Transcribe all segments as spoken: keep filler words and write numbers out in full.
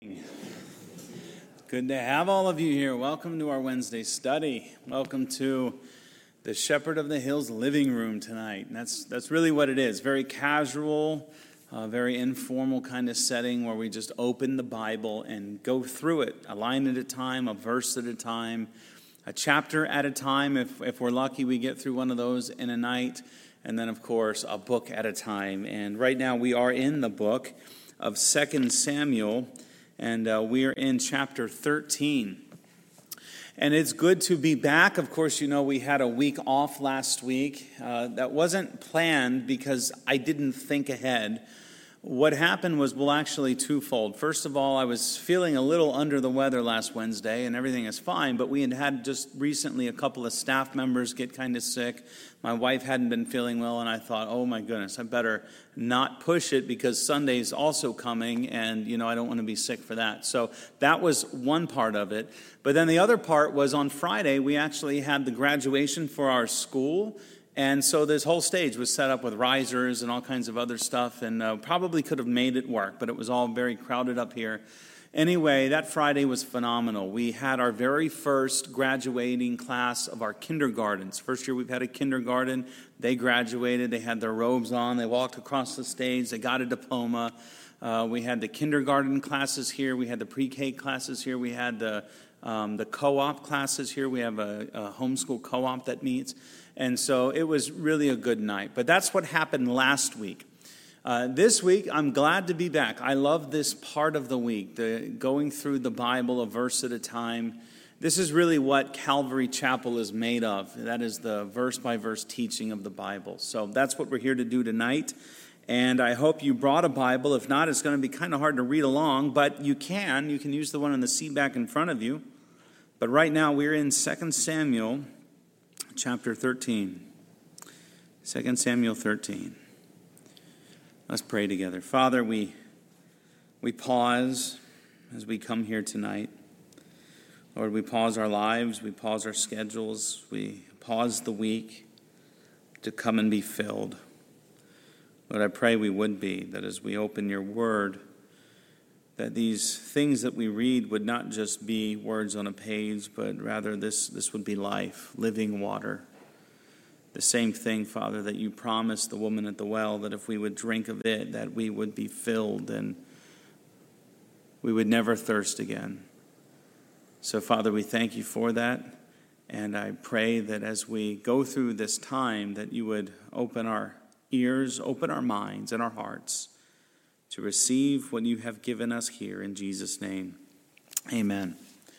Good to have all of you here. Welcome to our Wednesday study. Welcome to the Shepherd of the Hills living room tonight. And that's that's really what it is. Very casual, uh, very informal kind of setting where we just open the Bible and go through it, a line at a time, a verse at a time, a chapter at a time. If if we're lucky, we get through one of those in a night. And then, of course, a book at a time. And right now we are in the book of Second Samuel. And uh, we are in chapter thirteen. And it's good to be back. Of course, you know, we had a week off last week. Uh, that wasn't planned because I didn't think ahead. What happened was, well, actually twofold. First of all, I was feeling a little under the weather last Wednesday, and everything is fine. But we had had just recently a couple of staff members get kind of sick. My wife hadn't been feeling well, and I thought, oh my goodness, I better not push it because Sunday's also coming, and you know I don't want to be sick for that. So that was one part of it. But then the other part was on Friday, we actually had the graduation for our school. And so this whole stage was set up with risers and all kinds of other stuff, and uh, probably could have made it work, but it was all very crowded up here. Anyway, that Friday was phenomenal. We had our very first graduating class of our kindergartens. First year we've had a kindergarten. They graduated. They had their robes on. They walked across the stage. They got a diploma. Uh, we had the kindergarten classes here. We had the pre-K classes here. We had the um, the co-op classes here. We have a, a homeschool co-op that meets. And so it was really a good night. But that's what happened last week. Uh, this week, I'm glad to be back. I love this part of the week, the going through the Bible a verse at a time. This is really what Calvary Chapel is made of. That is the verse-by-verse teaching of the Bible. So that's what we're here to do tonight. And I hope you brought a Bible. If not, it's going to be kind of hard to read along. But you can. You can use the one on the seat back in front of you. But right now, we're in Second Samuel chapter thirteen. Second Samuel thirteen. Let's pray together. Father, we we pause as we come here tonight. Lord, we pause our lives, we pause our schedules, we pause the week to come and be filled. Lord, I pray we would be, that as we open your word, that these things that we read would not just be words on a page, but rather this, this would be life, living water. The same thing, Father, that you promised the woman at the well, that if we would drink of it, that we would be filled and we would never thirst again. So, Father, we thank you for that. And I pray that as we go through this time, that you would open our ears, open our minds and our hearts to receive what you have given us here in Jesus' name. Amen.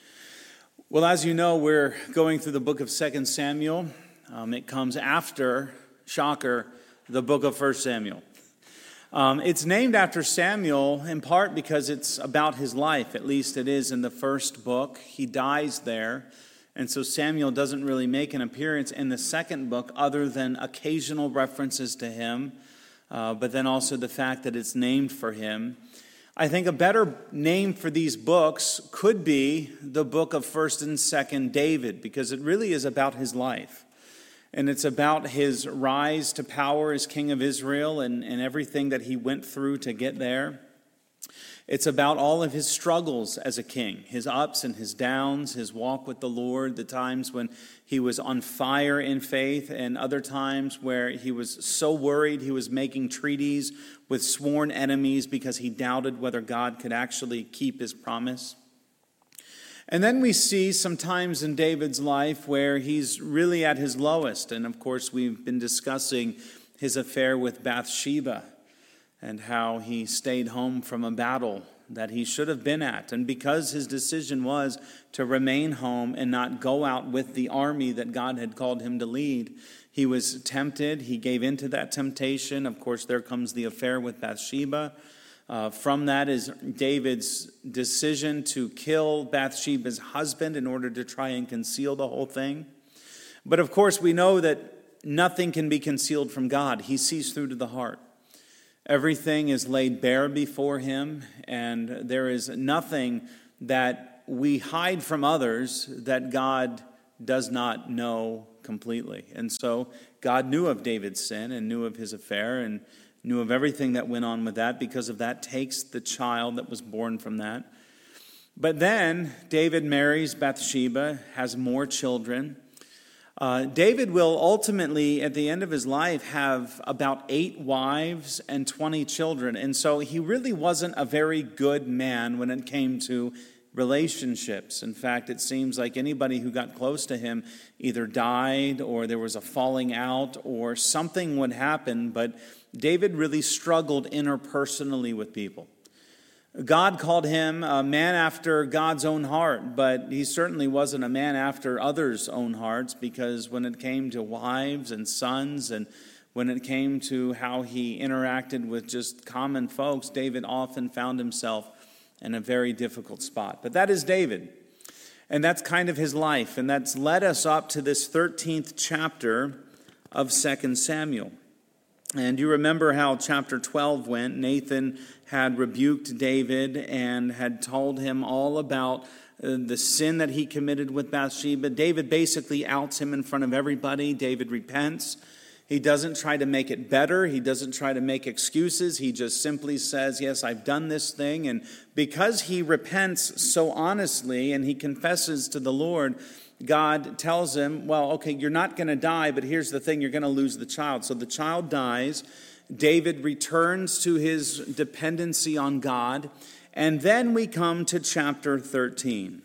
Well, as you know, we're going through the book of Second Samuel. Um, it comes after, shocker, the book of First Samuel. Um, it's named after Samuel in part because it's about his life. At least it is in the first book. He dies there. And so Samuel doesn't really make an appearance in the second book other than occasional references to him. Uh, but then also the fact that it's named for him. I think a better name for these books could be the book of First and Second David, because it really is about his life. And it's about his rise to power as king of Israel and, and everything that he went through to get there. It's about all of his struggles as a king, his ups and his downs, his walk with the Lord, the times when he was on fire in faith and other times where he was so worried he was making treaties with sworn enemies because he doubted whether God could actually keep his promise. And then we see some times in David's life where he's really at his lowest. And of course, we've been discussing his affair with Bathsheba and how he stayed home from a battle that he should have been at. And because his decision was to remain home and not go out with the army that God had called him to lead, he was tempted. He gave into that temptation. Of course, there comes the affair with Bathsheba. Uh, from that is David's decision to kill Bathsheba's husband in order to try and conceal the whole thing. But of course, we know that nothing can be concealed from God. He sees through to the heart. Everything is laid bare before him, and there is nothing that we hide from others that God does not know completely. And so God knew of David's sin and knew of his affair and knew of everything that went on with that. Because of that, takes the child that was born from that But then David marries Bathsheba, has more children. Uh, David will ultimately, at the end of his life, have about eight wives and twenty children. And so he really wasn't a very good man when it came to relationships. In fact, it seems like anybody who got close to him either died or there was a falling out or something would happen. But David really struggled interpersonally with people. God called him a man after God's own heart, but he certainly wasn't a man after others' own hearts, because when it came to wives and sons and when it came to how he interacted with just common folks, David often found himself in a very difficult spot. But that is David, and that's kind of his life, and that's led us up to this thirteenth chapter of Second Samuel. And you remember how chapter twelve went. Nathan had rebuked David and had told him all about uh, the sin that he committed with Bathsheba. David basically outs him in front of everybody. David repents. He doesn't try to make it better. He doesn't try to make excuses. He just simply says, yes, I've done this thing. And because he repents so honestly and he confesses to the Lord, God tells him, well, okay, you're not going to die, but here's the thing, you're going to lose the child. So the child dies. David returns to his dependency on God. And then we come to chapter thirteen.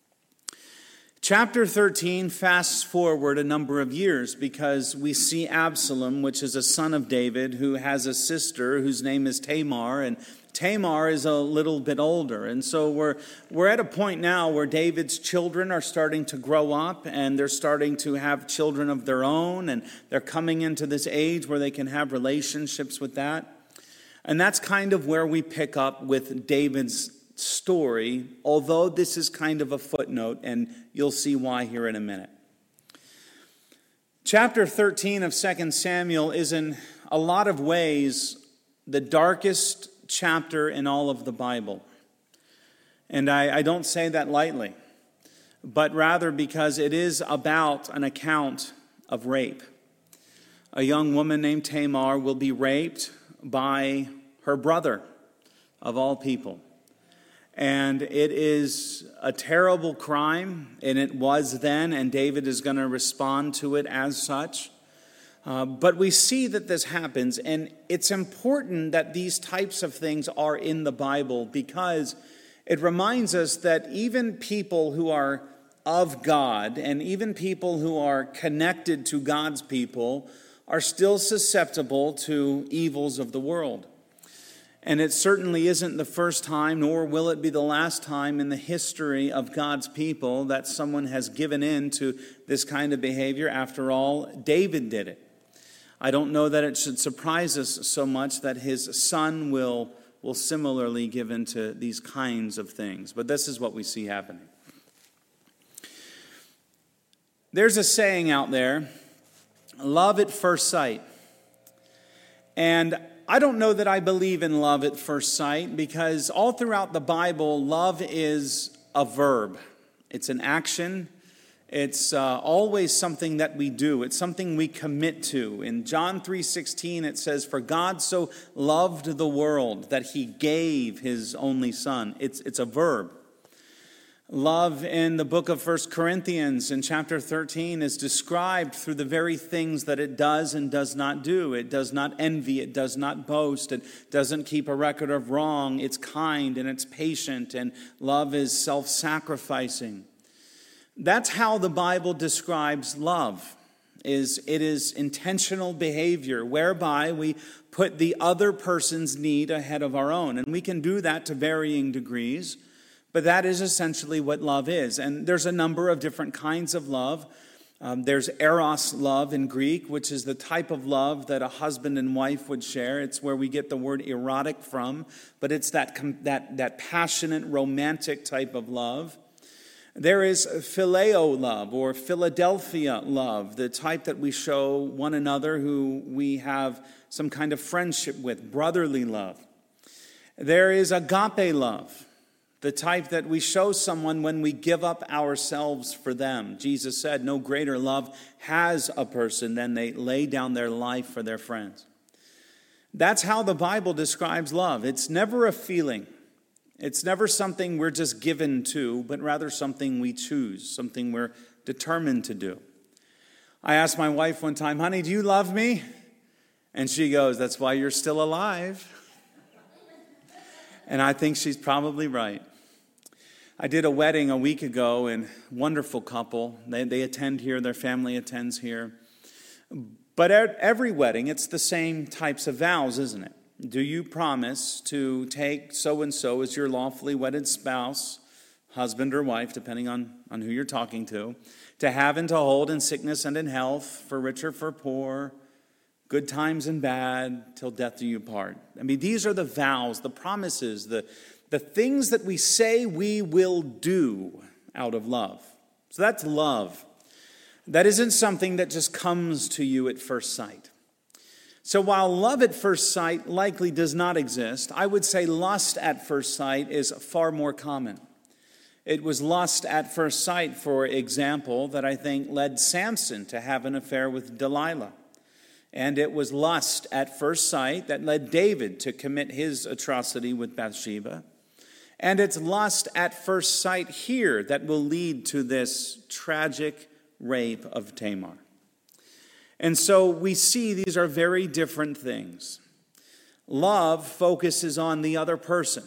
Chapter thirteen fasts forward a number of years because we see Absalom, which is a son of David, who has a sister whose name is Tamar, and Tamar is a little bit older. And so we're we're at a point now where David's children are starting to grow up, and they're starting to have children of their own, and they're coming into this age where they can have relationships with that. And that's kind of where we pick up with David's story, although this is kind of a footnote, and you'll see why here in a minute. Chapter thirteen of Second Samuel is in a lot of ways the darkest chapter in all of the Bible. And I, I don't say that lightly, but rather because it is about an account of rape. A young woman named Tamar will be raped by her brother, of all people. And it is a terrible crime, and it was then, and David is going to respond to it as such. Uh, but we see that this happens, and it's important that these types of things are in the Bible because it reminds us that even people who are of God and even people who are connected to God's people are still susceptible to evils of the world. And it certainly isn't the first time, nor will it be the last time in the history of God's people that someone has given in to this kind of behavior. After all, David did it. I don't know that it should surprise us so much that his son will, will similarly give in to these kinds of things. But this is what we see happening. There's a saying out there, love at first sight. And I don't know that I believe in love at first sight because all throughout the Bible, love is a verb. It's an action. It's uh, always something that we do. It's something we commit to. In John three sixteen, it says, "For God so loved the world that he gave his only son." It's, it's a verb. Love in the book of First Corinthians in chapter thirteen is described through the very things that it does and does not do. It does not envy. It does not boast. It doesn't keep a record of wrong. It's kind and it's patient, and love is self-sacrificing. That's how the Bible describes love. Is it is intentional behavior whereby we put the other person's need ahead of our own. And we can do that to varying degrees, but that is essentially what love is. And there's a number of different kinds of love. Um, there's eros love in Greek, which is the type of love that a husband and wife would share. It's where we get the word erotic from, but it's that, that, that passionate, romantic type of love. There is phileo love or Philadelphia love, the type that we show one another who we have some kind of friendship with, brotherly love. There is agape love, the type that we show someone when we give up ourselves for them. Jesus said, no greater love has a person than they lay down their life for their friends. That's how the Bible describes love. It's never a feeling. It's never something we're just given to, but rather something we choose, something we're determined to do. I asked my wife one time, honey, do you love me? And she goes, that's why you're still alive. And I think she's probably right. I did a wedding a week ago, and wonderful couple. They, they attend here, their family attends here. But at every wedding, it's the same types of vows, isn't it? Do you promise to take so-and-so as your lawfully wedded spouse, husband or wife, depending on, on who you're talking to, to have and to hold in sickness and in health, for rich or for poor, good times and bad, till death do you part? I mean, these are the vows, the promises, the, the things that we say we will do out of love. So that's love. That isn't something that just comes to you at first sight. So while love at first sight likely does not exist, I would say lust at first sight is far more common. It was lust at first sight, for example, that I think led Samson to have an affair with Delilah. And it was lust at first sight that led David to commit his atrocity with Bathsheba. And it's lust at first sight here that will lead to this tragic rape of Tamar. And so we see these are very different things. Love focuses on the other person.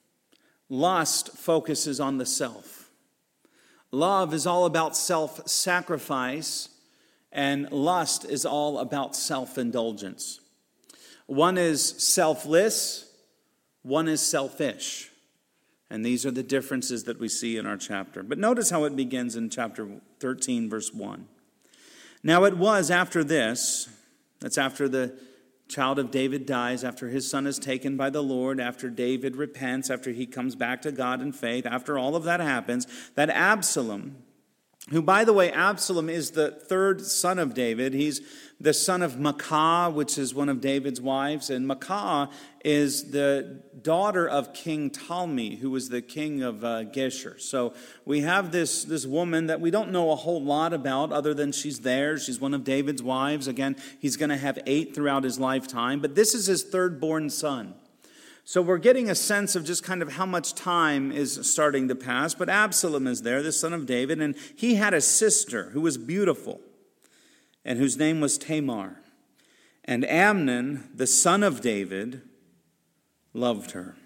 Lust focuses on the self. Love is all about self-sacrifice, and lust is all about self-indulgence. One is selfless, one is selfish. And these are the differences that we see in our chapter. But notice how it begins in chapter thirteen, verse one. Now it was after this, that's after the child of David dies, after his son is taken by the Lord, after David repents, after he comes back to God in faith, after all of that happens, that Absalom, who, by the way, Absalom is the third son of David. He's the son of Maacah, which is one of David's wives. And Maacah is the daughter of King Talmi, who was the king of uh, Geshur. So we have this, this woman that we don't know a whole lot about other than she's there. She's one of David's wives. Again, he's going to have eight throughout his lifetime. But this is his third-born son. So we're getting a sense of just kind of how much time is starting to pass. But Absalom is there, the son of David, and he had a sister who was beautiful and whose name was Tamar. And Amnon, the son of David, loved her.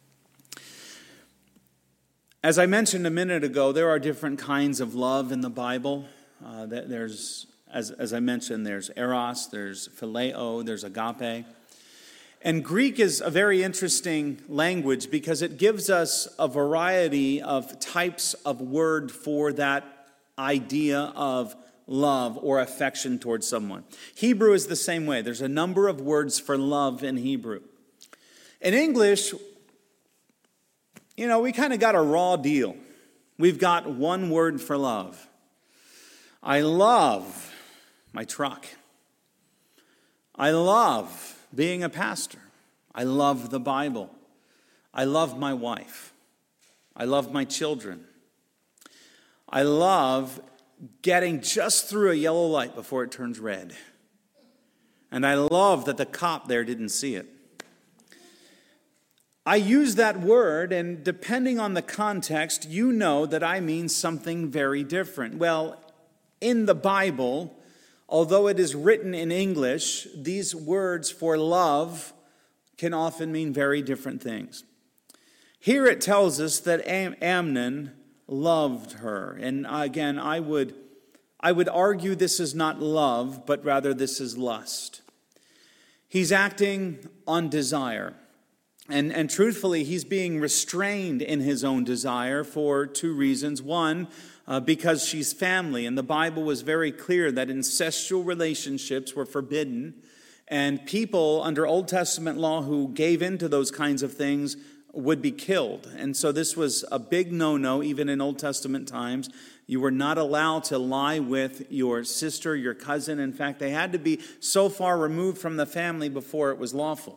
As I mentioned a minute ago, there are different kinds of love in the Bible. Uh, there's, as, as I mentioned, there's eros, there's phileo, there's agape. And Greek is a very interesting language because it gives us a variety of types of word for that idea of love or affection towards someone. Hebrew is the same way. There's a number of words for love in Hebrew. In English, you know, we kind of got a raw deal. We've got one word for love. I love my truck. I love being a pastor. I love the Bible. I love my wife. I love my children. I love getting just through a yellow light before it turns red. And I love that the cop there didn't see it. I use that word, and depending on the context, you know that I mean something very different. Well, in the Bible, although it is written in English, these words for love can often mean very different things. Here it tells us that Am- Amnon loved her. And again, I would, I would argue this is not love, but rather this is lust. He's acting on desire. And, and truthfully, he's being restrained in his own desire for two reasons. One, uh, because she's family. And the Bible was very clear that incestual relationships were forbidden. And people under Old Testament law who gave into those kinds of things would be killed. And so this was a big no-no, even in Old Testament times. You were not allowed to lie with your sister, your cousin. In fact, they had to be so far removed from the family before it was lawful.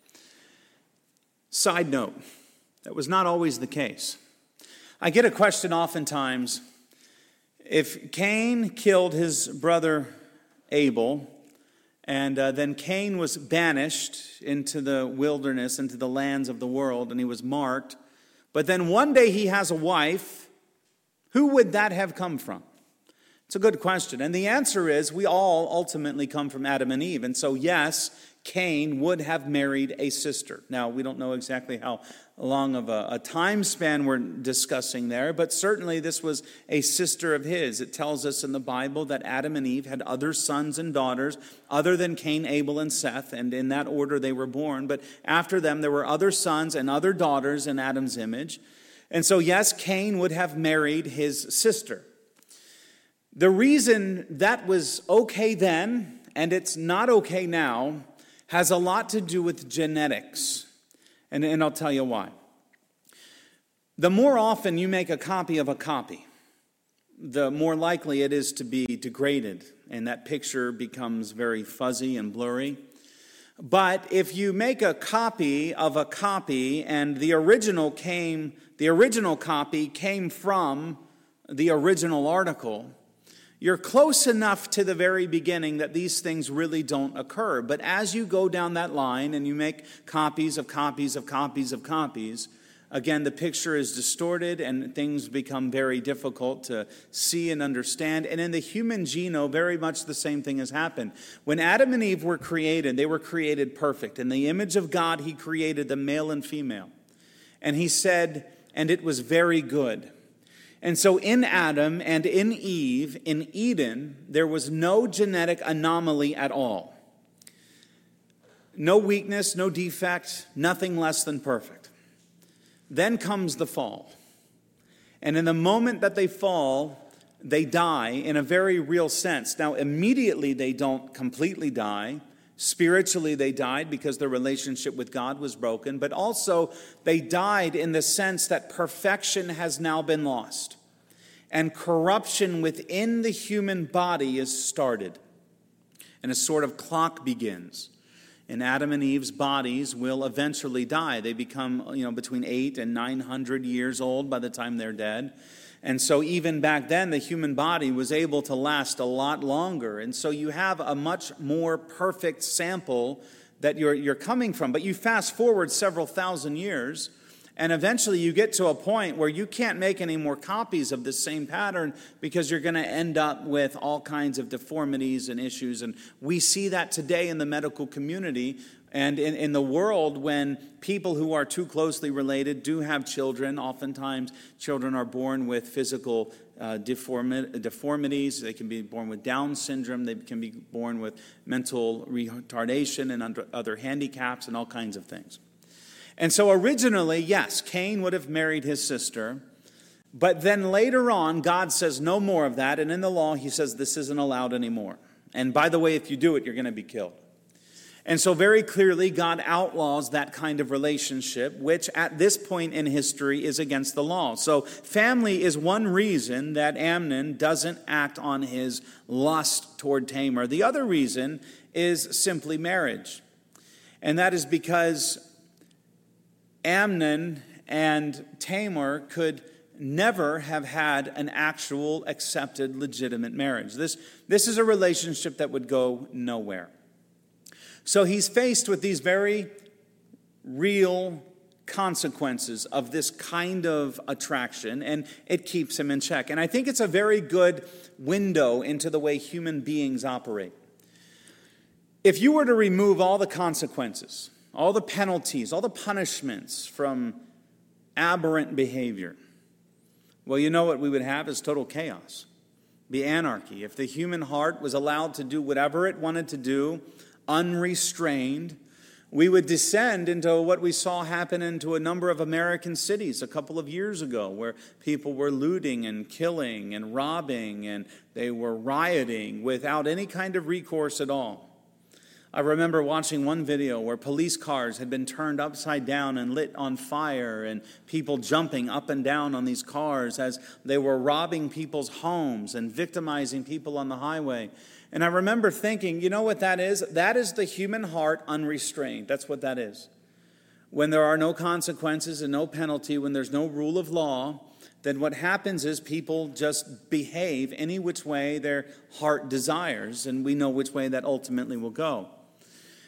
Side note, that was not always the case. I get a question oftentimes, if Cain killed his brother Abel, and uh, then Cain was banished into the wilderness, into the lands of the world, and he was marked, But then one day he has a wife. Who would that have come from? It's a good question. And the answer is we all ultimately come from Adam and Eve. And so, yes, Cain would have married a sister. Now, we don't know exactly how long of a, a time span we're discussing there, but certainly this was a sister of his. It tells us in the Bible that Adam and Eve had other sons and daughters other than Cain, Abel, and Seth, and in that order they were born. But after them, there were other sons and other daughters in Adam's image. And so, yes, Cain would have married his sister. The reason that was okay then, and it's not okay now, has a lot to do with genetics. And, and I'll tell you why. The more often you make a copy of a copy, the more likely it is to be degraded, and that picture becomes very fuzzy and blurry. But if you make a copy of a copy, and the original came, the original copy came from the original article, you're close enough to the very beginning that these things really don't occur. But as you go down that line and you make copies of copies of copies of copies, again, the picture is distorted and things become very difficult to see and understand. And in the human genome, very much the same thing has happened. When Adam and Eve were created, they were created perfect. In the image of God, he created them male and female. And he said, and it was very good. And so in Adam and in Eve, in Eden, there was no genetic anomaly at all. No weakness, no defect, nothing less than perfect. Then comes the fall. And in the moment that they fall, they die in a very real sense. Now, immediately they don't completely die. Spiritually, they died because their relationship with God was broken, but also they died in the sense that perfection has now been lost, and corruption within the human body is started, and a sort of clock begins. And Adam and Eve's bodies will eventually die. They become, you know, between eight and nine hundred years old by the time they're dead. And so even back then, the human body was able to last a lot longer. And so you have a much more perfect sample that you're, you're coming from. But you fast forward several thousand years, and eventually you get to a point where you can't make any more copies of the same pattern because you're going to end up with all kinds of deformities and issues. And we see that today in the medical community and in, in the world when people who are too closely related do have children. Oftentimes children are born with physical uh, deformi- deformities. They can be born with Down syndrome. They can be born with mental retardation and under other handicaps and all kinds of things. And so originally, yes, Cain would have married his sister. But then later on, God says no more of that. And in the law, he says this isn't allowed anymore. And by the way, if you do it, you're going to be killed. And so very clearly, God outlaws that kind of relationship, which at this point in history is against the law. So family is one reason that Amnon doesn't act on his lust toward Tamar. The other reason is simply marriage. And that is because Amnon and Tamar could never have had an actual accepted legitimate marriage. This, this is a relationship that would go nowhere. So he's faced with these very real consequences of this kind of attraction, and it keeps him in check. And I think it's a very good window into the way human beings operate. If you were to remove all the consequences, all the penalties, all the punishments from aberrant behavior, well, you know what we would have is total chaos, be anarchy. If the human heart was allowed to do whatever it wanted to do, unrestrained, we would descend into what we saw happen into a number of American cities a couple of years ago, where people were looting and killing and robbing, and they were rioting without any kind of recourse at all. I remember watching one video where police cars had been turned upside down and lit on fire, and people jumping up and down on these cars as they were robbing people's homes and victimizing people on the highway. And I remember thinking, you know what that is? That is the human heart unrestrained. That's what that is. When there are no consequences and no penalty, when there's no rule of law, then what happens is people just behave any which way their heart desires, and we know which way that ultimately will go.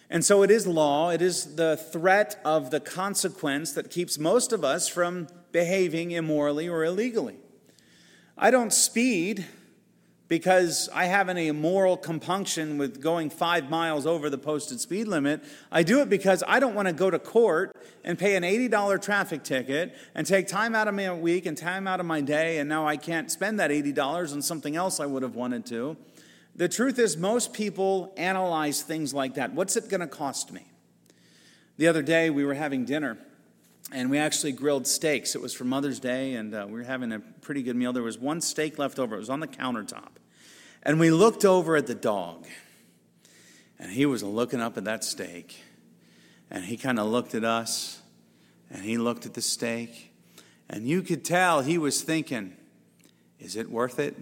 And so it is law, it is the threat of the consequence that keeps most of us from behaving immorally or illegally. I don't speed because I have any immoral compunction with going five miles over the posted speed limit. I do it because I don't want to go to court and pay an eighty dollars traffic ticket and take time out of my week and time out of my day, and now I can't spend that eighty dollars on something else I would have wanted to. The truth is, most people analyze things like that. What's it going to cost me? The other day, we were having dinner, and we actually grilled steaks. It was for Mother's Day, and uh, we were having a pretty good meal. There was one steak left over. It was on the countertop. And we looked over at the dog, and he was looking up at that steak, and he kind of looked at us, and he looked at the steak, and you could tell he was thinking, is it worth it?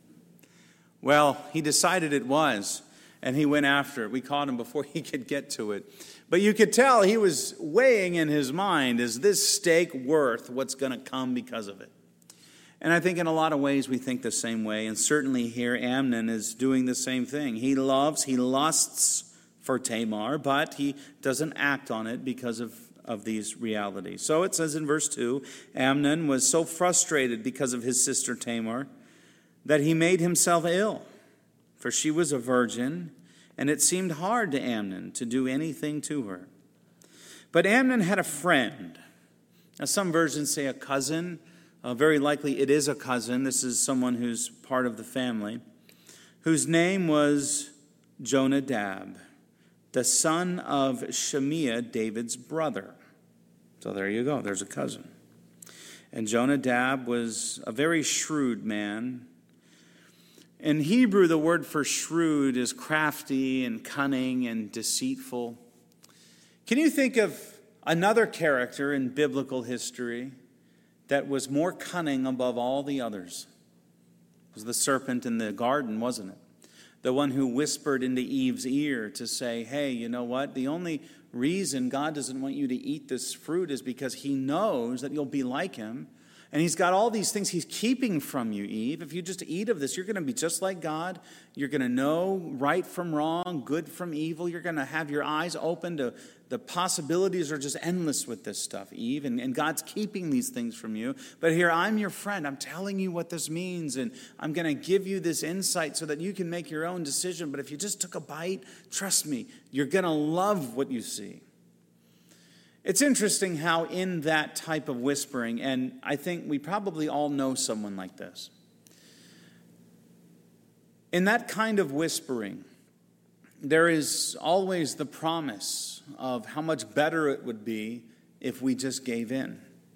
Well, he decided it was, and he went after it. We caught him before he could get to it. But you could tell he was weighing in his mind, is this steak worth what's going to come because of it? And I think in a lot of ways we think the same way, and certainly here Amnon is doing the same thing. He loves, he lusts for Tamar, but he doesn't act on it because of, of these realities. So it says in verse two, Amnon was so frustrated because of his sister Tamar that he made himself ill, for she was a virgin, and it seemed hard to Amnon to do anything to her. But Amnon had a friend. Now, some versions say a cousin. Uh, very likely it is a cousin. This is someone who's part of the family, whose name was Jonadab, the son of Shemiah, David's brother. So there you go. There's a cousin. And Jonadab was a very shrewd man. In Hebrew, the word for shrewd is crafty and cunning and deceitful. Can you think of another character in biblical history that was more cunning above all the others? It was the serpent in the garden, wasn't it? The one who whispered into Eve's ear to say, hey, you know what? The only reason God doesn't want you to eat this fruit is because he knows that you'll be like him. And he's got all these things he's keeping from you, Eve. If you just eat of this, you're going to be just like God. You're going to know right from wrong, good from evil. You're going to have your eyes open to the possibilities are just endless with this stuff, Eve. And, and God's keeping these things from you. But here, I'm your friend. I'm telling you what this means. And I'm going to give you this insight so that you can make your own decision. But if you just took a bite, trust me, you're going to love what you see. It's interesting how in that type of whispering, and I think we probably all know someone like this. In that kind of whispering, there is always the promise of how much better it would be if we just gave in.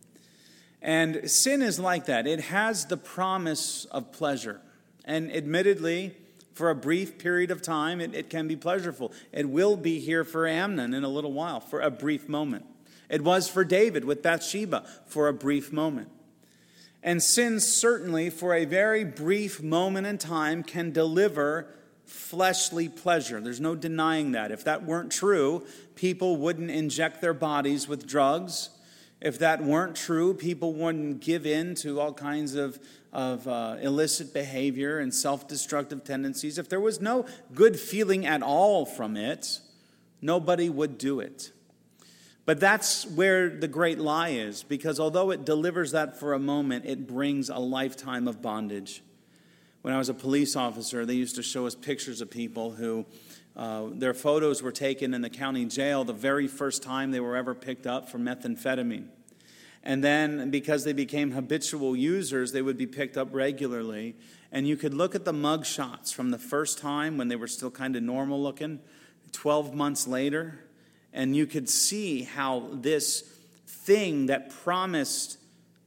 And sin is like that. It has the promise of pleasure. And admittedly, for a brief period of time, it, it can be pleasurable. It will be here for Amnon in a little while, for a brief moment. It was for David with Bathsheba for a brief moment. And sin certainly, for a very brief moment in time, can deliver fleshly pleasure. There's no denying that. If that weren't true, people wouldn't inject their bodies with drugs. If that weren't true, people wouldn't give in to all kinds of, of uh, illicit behavior and self-destructive tendencies. If there was no good feeling at all from it, nobody would do it. But that's where the great lie is, because although it delivers that for a moment, it brings a lifetime of bondage. When I was a police officer, they used to show us pictures of people who uh, their photos were taken in the county jail the very first time they were ever picked up for methamphetamine. And then because they became habitual users, they would be picked up regularly. And you could look at the mug shots from the first time when they were still kind of normal looking, twelve months later, and you could see how this thing that promised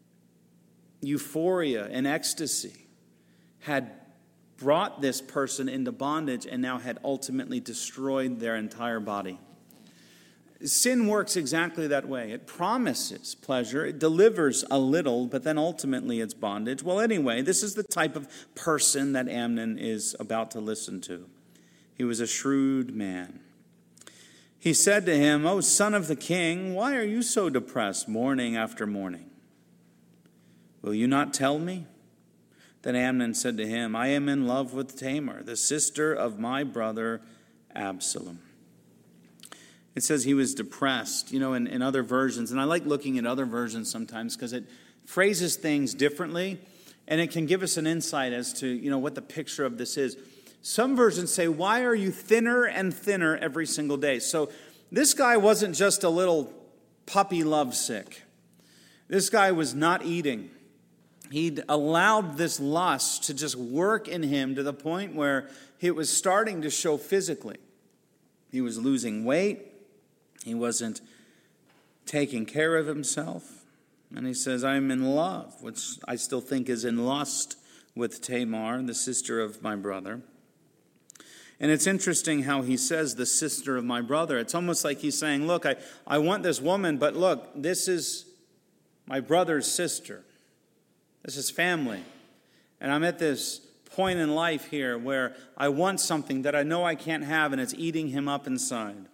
euphoria and ecstasy had brought this person into bondage and now had ultimately destroyed their entire body. Sin works exactly that way. It promises pleasure. It delivers a little, but then ultimately it's bondage. Well, anyway, this is the type of person that Amnon is about to listen to. He was a shrewd man. He said to him, "O son of the king, why are you so depressed morning after morning? Will you not tell me?" Then Amnon said to him, "I am in love with Tamar, the sister of my brother Absalom." It says he was depressed, you know, in, in other versions. And I like looking at other versions sometimes because it phrases things differently, and it can give us an insight as to, you know, what the picture of this is. Some versions say, why are you thinner and thinner every single day? So this guy wasn't just a little puppy lovesick. This guy was not eating. He'd allowed this lust to just work in him to the point where it was starting to show physically. He was losing weight. He wasn't taking care of himself. And he says, I'm in love, which I still think is in lust with Tamar, the sister of my brother. And it's interesting how he says the sister of my brother. It's almost like he's saying, look, I, I want this woman, but look, this is my brother's sister. This is family. And I'm at this point in life here where I want something that I know I can't have, and it's eating him up inside.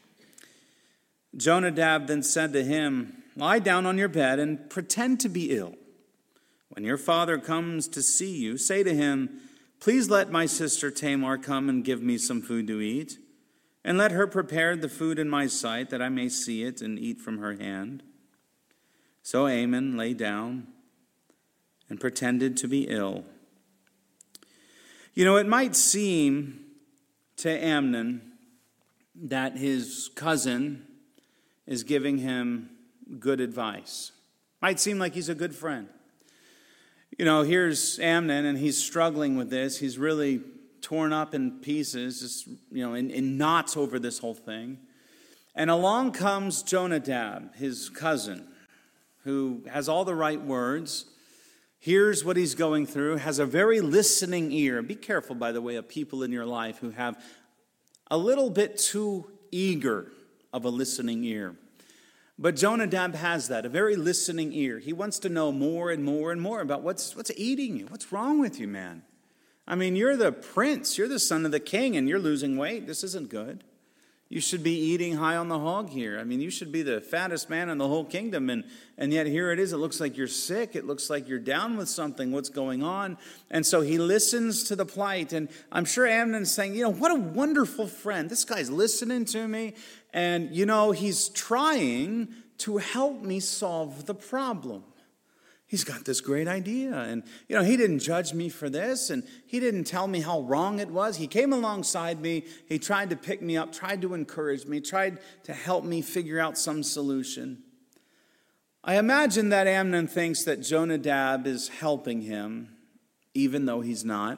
Jonadab then said to him, lie down on your bed and pretend to be ill. When your father comes to see you, say to him, please let my sister Tamar come and give me some food to eat, and let her prepare the food in my sight that I may see it and eat from her hand. So Amnon lay down and pretended to be ill. You know, it might seem to Amnon that his cousin is giving him good advice. Might seem like he's a good friend. You know, here's Amnon, and he's struggling with this. He's really torn up in pieces, just, you know, in, in knots over this whole thing. And along comes Jonadab, his cousin, who has all the right words, hears what he's going through, has a very listening ear. Be careful, by the way, of people in your life who have a little bit too eager of a listening ear. But Jonadab has that, a very listening ear. He wants to know more and more and more about what's what's eating you. What's wrong with you, man? I mean, you're the prince. You're the son of the king, and you're losing weight. This isn't good. You should be eating high on the hog here. I mean, you should be the fattest man in the whole kingdom. And, and yet here it is. It looks like you're sick. It looks like you're down with something. What's going on? And so he listens to the plight. And I'm sure Amnon's saying, you know, what a wonderful friend. This guy's listening to me. And, you know, he's trying to help me solve the problem. He's got this great idea. And, you know, he didn't judge me for this. And he didn't tell me how wrong it was. He came alongside me. He tried to pick me up, tried to encourage me, tried to help me figure out some solution. I imagine that Amnon thinks that Jonadab is helping him, even though he's not.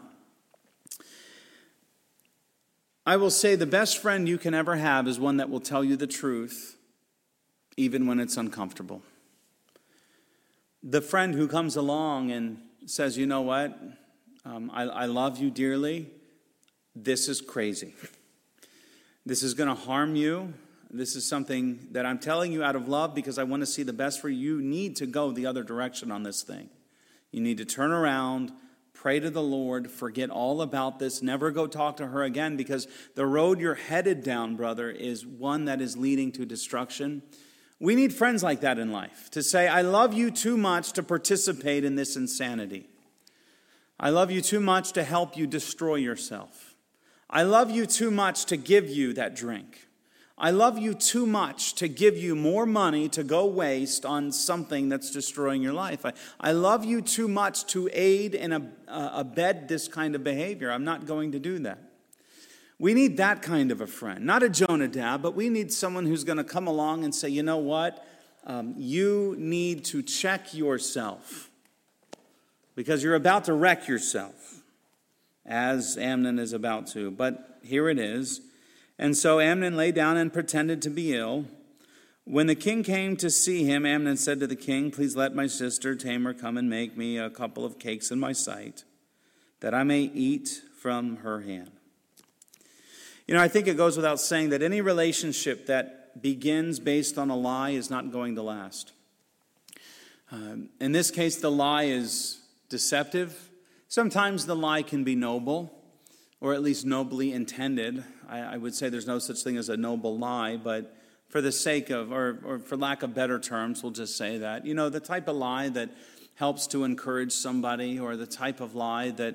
I will say the best friend you can ever have is one that will tell you the truth, even when it's uncomfortable. The friend who comes along and says, you know what, um, I, I love you dearly. This is crazy. This is going to harm you. This is something that I'm telling you out of love because I want to see the best for you. You need to go the other direction on this thing. You need to turn around, pray to the Lord, forget all about this, never go talk to her again, because the road you're headed down, brother, is one that is leading to destruction. We need friends like that in life, to say, I love you too much to participate in this insanity. I love you too much to help you destroy yourself. I love you too much to give you that drink. I love you too much to give you more money to go waste on something that's destroying your life. I, I love you too much to aid and abet this kind of behavior. I'm not going to do that. We need that kind of a friend. Not a Jonadab, but we need someone who's going to come along and say, you know what? Um, you need to check yourself because you're about to wreck yourself, as Amnon is about to. But here it is. And so Amnon lay down and pretended to be ill. When the king came to see him, Amnon said to the king, please let my sister Tamar come and make me a couple of cakes in my sight, that I may eat from her hand. You know, I think it goes without saying that any relationship that begins based on a lie is not going to last. Um, in this case, the lie is deceptive. Sometimes the lie can be noble, or at least nobly intended. I, I would say there's no such thing as a noble lie, but for the sake of, or, or for lack of better terms, we'll just say that. You know, the type of lie that helps to encourage somebody, or the type of lie that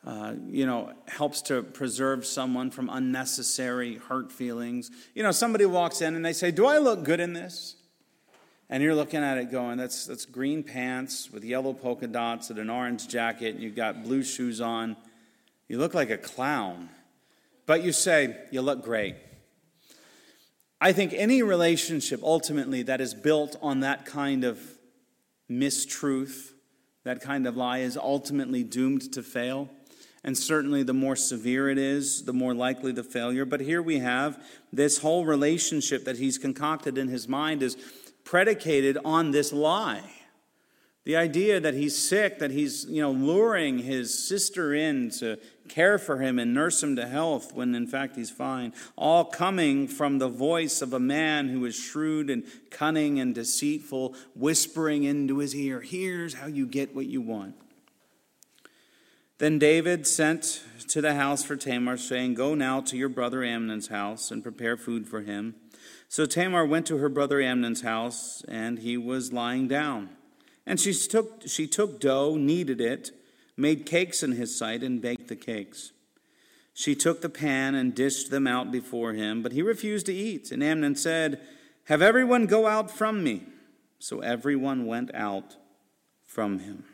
uh, you know, helps to preserve someone from unnecessary hurt feelings. You know, somebody walks in and they say, do I look good in this? And you're looking at it going, that's that's green pants with yellow polka dots and an orange jacket, and you've got blue shoes on. You look like a clown. But you say, you look great. I think any relationship, ultimately, that is built on that kind of mistruth, that kind of lie, is ultimately doomed to fail. And certainly the more severe it is, the more likely the failure. But here we have this whole relationship that he's concocted in his mind is predicated on this lie. The idea that he's sick, that he's, you know, luring his sister in to care for him and nurse him to health when in fact he's fine. All coming from the voice of a man who is shrewd and cunning and deceitful, whispering into his ear, here's how you get what you want. Then David sent to the house for Tamar, saying, go now to your brother Amnon's house and prepare food for him. So Tamar went to her brother Amnon's house, and he was lying down. And she took, she took dough, kneaded it, made cakes in his sight, and baked the cakes. She took the pan and dished them out before him, but he refused to eat. And Amnon said, have everyone go out from me. So everyone went out from him.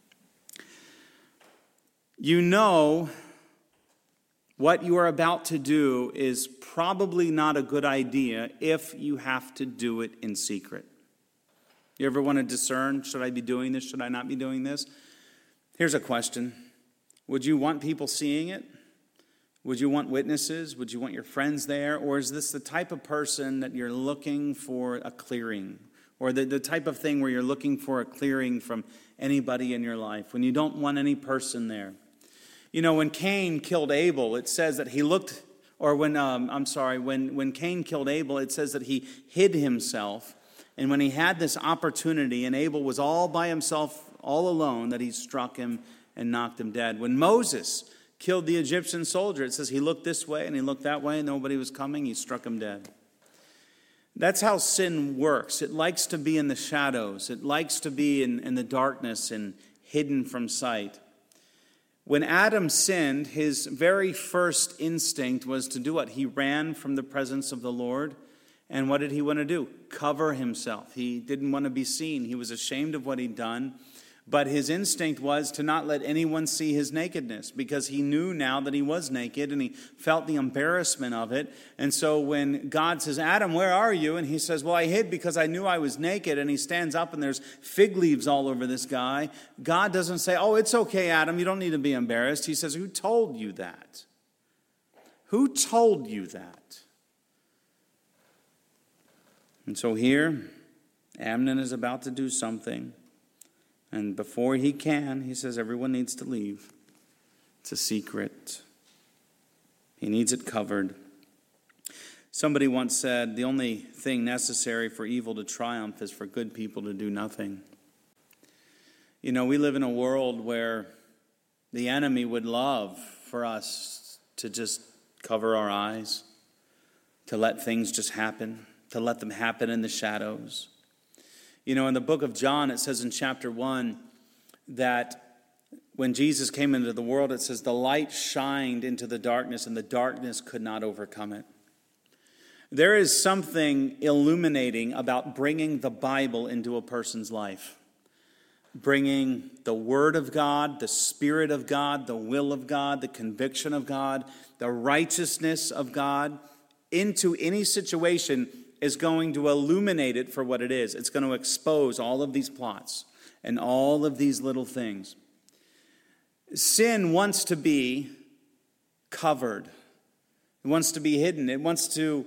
You know what you are about to do is probably not a good idea if you have to do it in secret. You ever want to discern, should I be doing this, should I not be doing this? Here's a question. Would you want people seeing it? Would you want witnesses? Would you want your friends there? Or is this the type of person that you're looking for a clearing? Or the, the type of thing where you're looking for a clearing from anybody in your life, when you don't want any person there? You know, when Cain killed Abel, it says that he looked, or when, um, I'm sorry, when, when Cain killed Abel, it says that he hid himself. And when he had this opportunity, and Abel was all by himself, all alone, that he struck him and knocked him dead. When Moses killed the Egyptian soldier, it says he looked this way and he looked that way, and nobody was coming, he struck him dead. That's how sin works. It likes to be in the shadows. It likes to be in, in the darkness and hidden from sight. When Adam sinned, his very first instinct was to do what? He ran from the presence of the Lord. And what did he want to do? Cover himself. He didn't want to be seen. He was ashamed of what he'd done. But his instinct was to not let anyone see his nakedness, because he knew now that he was naked and he felt the embarrassment of it. And so when God says, Adam, where are you? And he says, well, I hid because I knew I was naked. And he stands up and there's fig leaves all over this guy. God doesn't say, oh, it's okay, Adam, you don't need to be embarrassed. He says, who told you that? Who told you that? And so here, Amnon is about to do something. And before he can, he says everyone needs to leave. It's a secret. He needs it covered. Somebody once said, the only thing necessary for evil to triumph is for good people to do nothing. You know, we live in a world where the enemy would love for us to just cover our eyes, to let things just happen, to let them happen in the shadows. You know, in the book of John, it says in chapter one that when Jesus came into the world, it says the light shined into the darkness and the darkness could not overcome it. There is something illuminating about bringing the Bible into a person's life. Bringing the Word of God, the Spirit of God, the will of God, the conviction of God, the righteousness of God into any situation is going to illuminate it for what it is. It's going to expose all of these plots and all of these little things. Sin wants to be covered. It wants to be hidden. It wants to,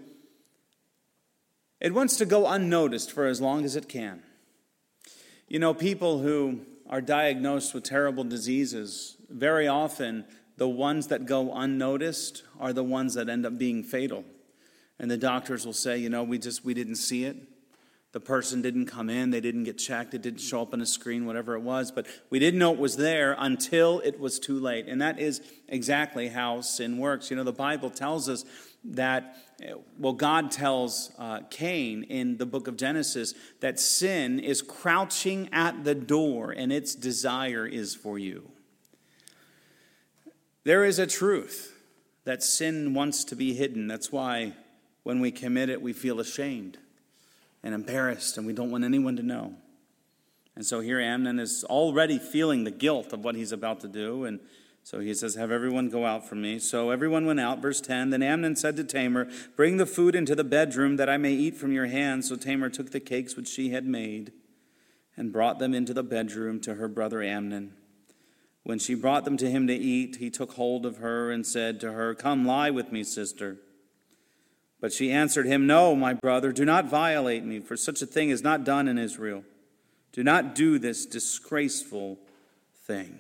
it wants to go unnoticed for as long as it can. You know, people who are diagnosed with terrible diseases, very often the ones that go unnoticed are the ones that end up being fatal. And the doctors will say, you know, we just, we didn't see it. The person didn't come in. They didn't get checked. It didn't show up on a screen, whatever it was. But we didn't know it was there until it was too late. And that is exactly how sin works. You know, the Bible tells us that, well, God tells uh, Cain in the book of Genesis that sin is crouching at the door and its desire is for you. There is a truth that sin wants to be hidden. That's why when we commit it, we feel ashamed and embarrassed, and we don't want anyone to know. And so here Amnon is already feeling the guilt of what he's about to do, and so he says, have everyone go out from me. So everyone went out. Verse ten, then Amnon said to Tamar, bring the food into the bedroom that I may eat from your hand. So Tamar took the cakes which she had made and brought them into the bedroom to her brother Amnon. When she brought them to him to eat, he took hold of her and said to her, come lie with me, sister. But she answered him, no, my brother, do not violate me, for such a thing is not done in Israel. Do not do this disgraceful thing.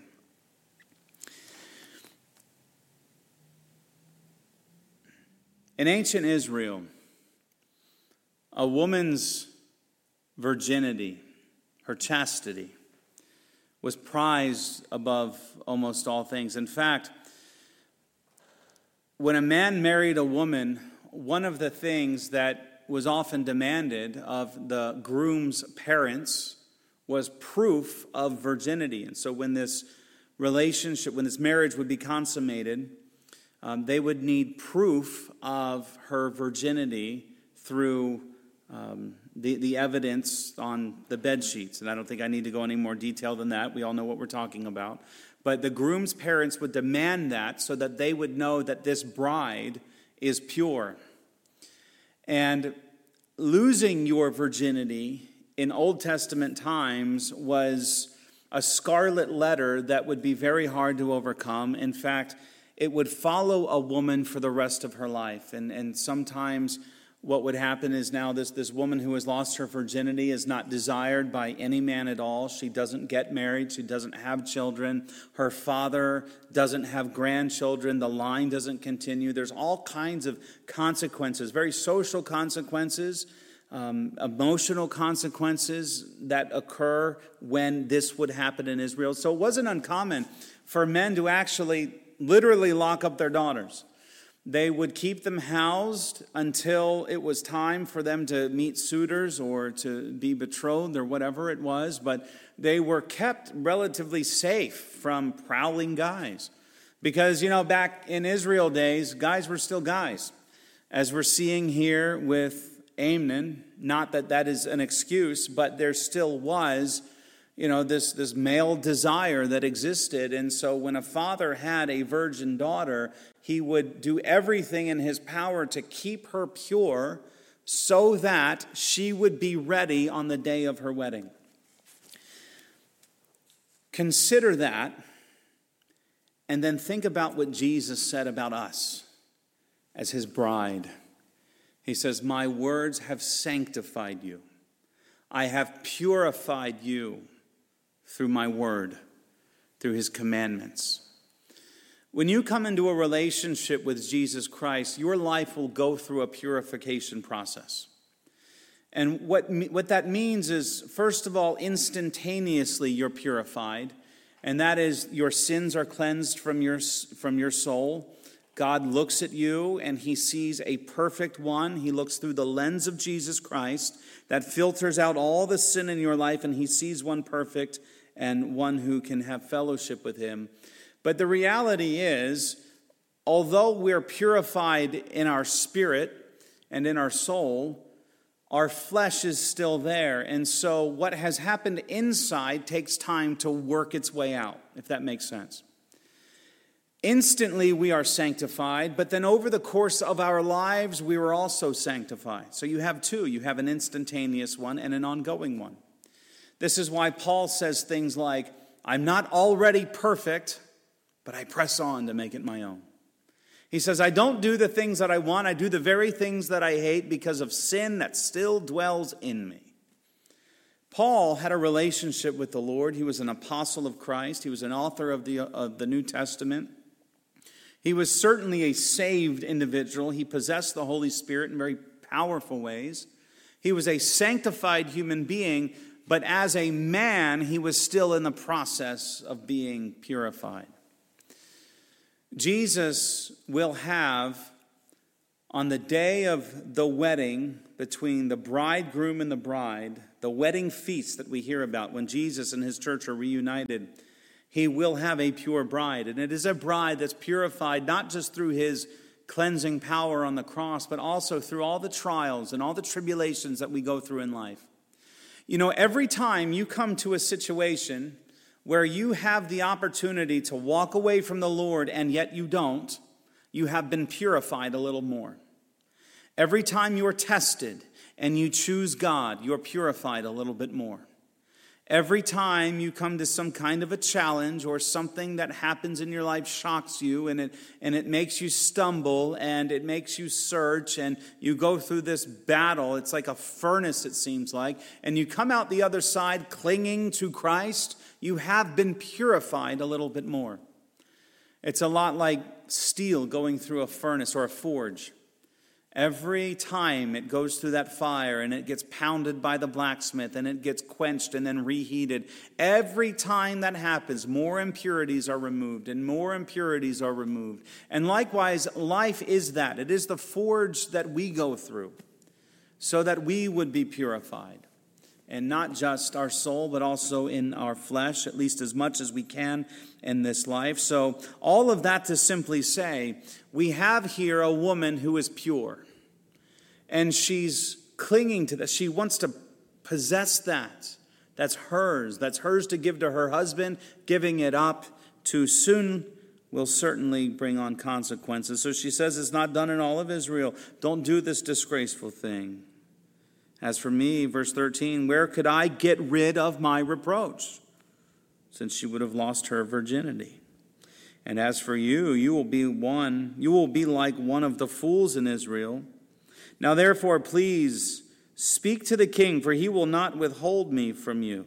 In ancient Israel, a woman's virginity, her chastity, was prized above almost all things. In fact, when a man married a woman, one of the things that was often demanded of the groom's parents was proof of virginity. And so when this relationship, when this marriage would be consummated, Um, they would need proof of her virginity through um, the, the evidence on the bed sheets. And I don't think I need to go any more detail than that. We all know what we're talking about. But the groom's parents would demand that so that they would know that this bride is pure. And losing your virginity in Old Testament times was a scarlet letter that would be very hard to overcome. In fact, it would follow a woman for the rest of her life. And, and sometimes what would happen is now this, this woman who has lost her virginity is not desired by any man at all. She doesn't get married. She doesn't have children. Her father doesn't have grandchildren. The line doesn't continue. There's all kinds of consequences, very social consequences, um, emotional consequences that occur when this would happen in Israel. So it wasn't uncommon for men to actually literally lock up their daughters. They would keep them housed until it was time for them to meet suitors or to be betrothed or whatever it was, but they were kept relatively safe from prowling guys. Because, you know, back in Israel days, guys were still guys. As we're seeing here with Amnon, not that that is an excuse, but there still was You know, this, this male desire that existed. And so when a father had a virgin daughter, he would do everything in his power to keep her pure so that she would be ready on the day of her wedding. Consider that, and then think about what Jesus said about us as his bride. He says, my words have sanctified you. I have purified you through my word, through his commandments. When you come into a relationship with Jesus Christ, your life will go through a purification process. And what, what that means is, first of all, instantaneously you're purified. And that is, your sins are cleansed from your, from your soul. God looks at you and he sees a perfect one. He looks through the lens of Jesus Christ that filters out all the sin in your life, and he sees one perfect and one who can have fellowship with him. But the reality is, although we're purified in our spirit and in our soul, our flesh is still there. And so what has happened inside takes time to work its way out, if that makes sense. Instantly we are sanctified, but then over the course of our lives, we were also sanctified. So you have two. You have an instantaneous one and an ongoing one. This is why Paul says things like, I'm not already perfect, but I press on to make it my own. He says, I don't do the things that I want. I do the very things that I hate because of sin that still dwells in me. Paul had a relationship with the Lord. He was an apostle of Christ. He was an author of the, of the New Testament. He was certainly a saved individual. He possessed the Holy Spirit in very powerful ways. He was a sanctified human being, but as a man, he was still in the process of being purified. Jesus will have, on the day of the wedding between the bridegroom and the bride, the wedding feast that we hear about when Jesus and his church are reunited, he will have a pure bride. And it is a bride that's purified not just through his cleansing power on the cross, but also through all the trials and all the tribulations that we go through in life. You know, every time you come to a situation where you have the opportunity to walk away from the Lord and yet you don't, you have been purified a little more. Every time you're tested and you choose God, you're purified a little bit more. Every time you come to some kind of a challenge or something that happens in your life shocks you and it and it makes you stumble and it makes you search and you go through this battle. It's like a furnace, it seems like, and you come out the other side clinging to Christ. You have been purified a little bit more. It's a lot like steel going through a furnace or a forge. Every time it goes through that fire and it gets pounded by the blacksmith and it gets quenched and then reheated, every time that happens, more impurities are removed and more impurities are removed. And likewise, life is that. It is the forge that we go through so that we would be purified. And not just our soul, but also in our flesh, at least as much as we can in this life. So all of that to simply say, we have here a woman who is pure. And she's clinging to that. She wants to possess that. That's hers. That's hers to give to her husband. Giving it up too soon will certainly bring on consequences. So she says, it's not done in all of Israel. Don't do this disgraceful thing. As for me, verse thirteen, where could I get rid of my reproach? Since she would have lost her virginity. And as for you, you will be one, you will be like one of the fools in Israel. Now therefore, please speak to the king, for he will not withhold me from you.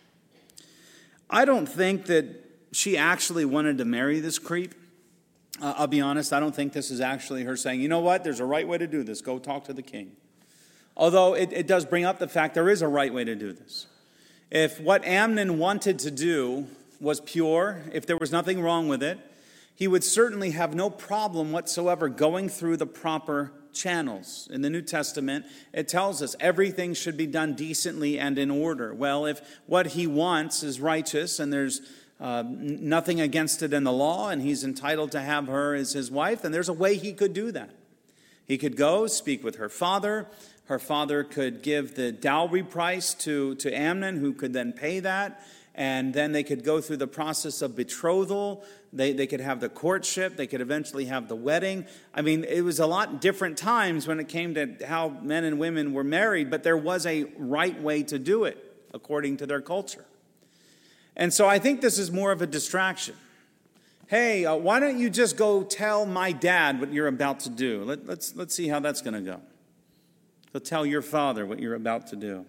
I don't think that she actually wanted to marry this creep. Uh, I'll be honest, I don't think this is actually her saying, you know what, there's a right way to do this. Go talk to the king. Although it, it does bring up the fact there is a right way to do this. If what Amnon wanted to do was pure, if there was nothing wrong with it, he would certainly have no problem whatsoever going through the proper channels. In the New Testament, it tells us everything should be done decently and in order. Well, if what he wants is righteous and there's uh, nothing against it in the law and he's entitled to have her as his wife, then there's a way he could do that. He could go speak with her father. Her father could give the dowry price to, to Amnon, who could then pay that. And then they could go through the process of betrothal. They, they could have the courtship. They could eventually have the wedding. I mean, it was a lot different times when it came to how men and women were married, but there was a right way to do it according to their culture. And so I think this is more of a distraction. Hey, uh, why don't you just go tell my dad what you're about to do? Let, let's, let's see how that's going to go. So tell your father what you're about to do.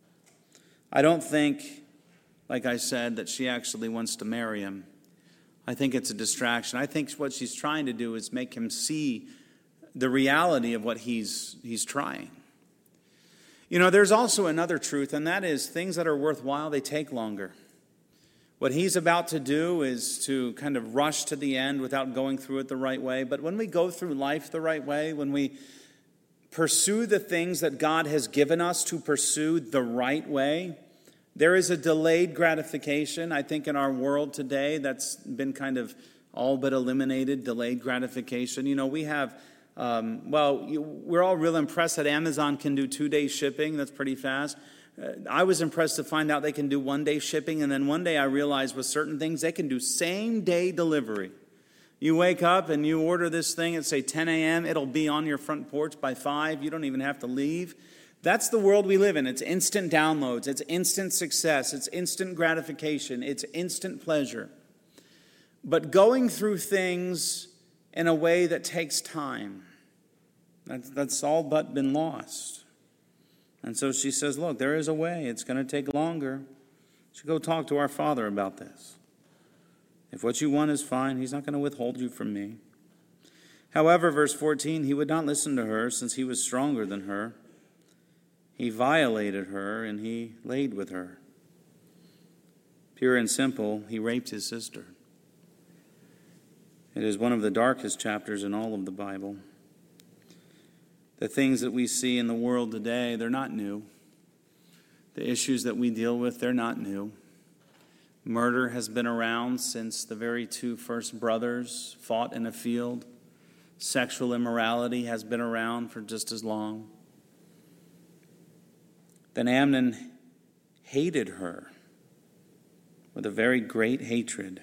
I don't think, like I said, that she actually wants to marry him. I think it's a distraction. I think what she's trying to do is make him see the reality of what he's he's trying. You know, there's also another truth, and that is things that are worthwhile, they take longer. What he's about to do is to kind of rush to the end without going through it the right way. But when we go through life the right way, when we pursue the things that God has given us to pursue the right way, there is a delayed gratification. I think in our world today that's been kind of all but eliminated, delayed gratification. You know, we have, um, well, you, we're all real impressed that Amazon can do two-day shipping. That's pretty fast. Uh, I was impressed to find out they can do one-day shipping, and then one day I realized with certain things they can do same-day delivery. You wake up and you order this thing at, say, ten a.m., it'll be on your front porch by five. You don't even have to leave. That's the world we live in. It's instant downloads. It's instant success. It's instant gratification. It's instant pleasure. But going through things in a way that takes time, that's, that's all but been lost. And so she says, look, there is a way. It's going to take longer. So go talk to our father about this. If what you want is fine, he's not going to withhold you from me. However, verse fourteen, he would not listen to her since he was stronger than her. He violated her and he laid with her. Pure and simple, he raped his sister. It is one of the darkest chapters in all of the Bible. The things that we see in the world today, they're not new. The issues that we deal with, they're not new. Murder has been around since the very two first brothers fought in a field. Sexual immorality has been around for just as long. Then Amnon hated her with a very great hatred.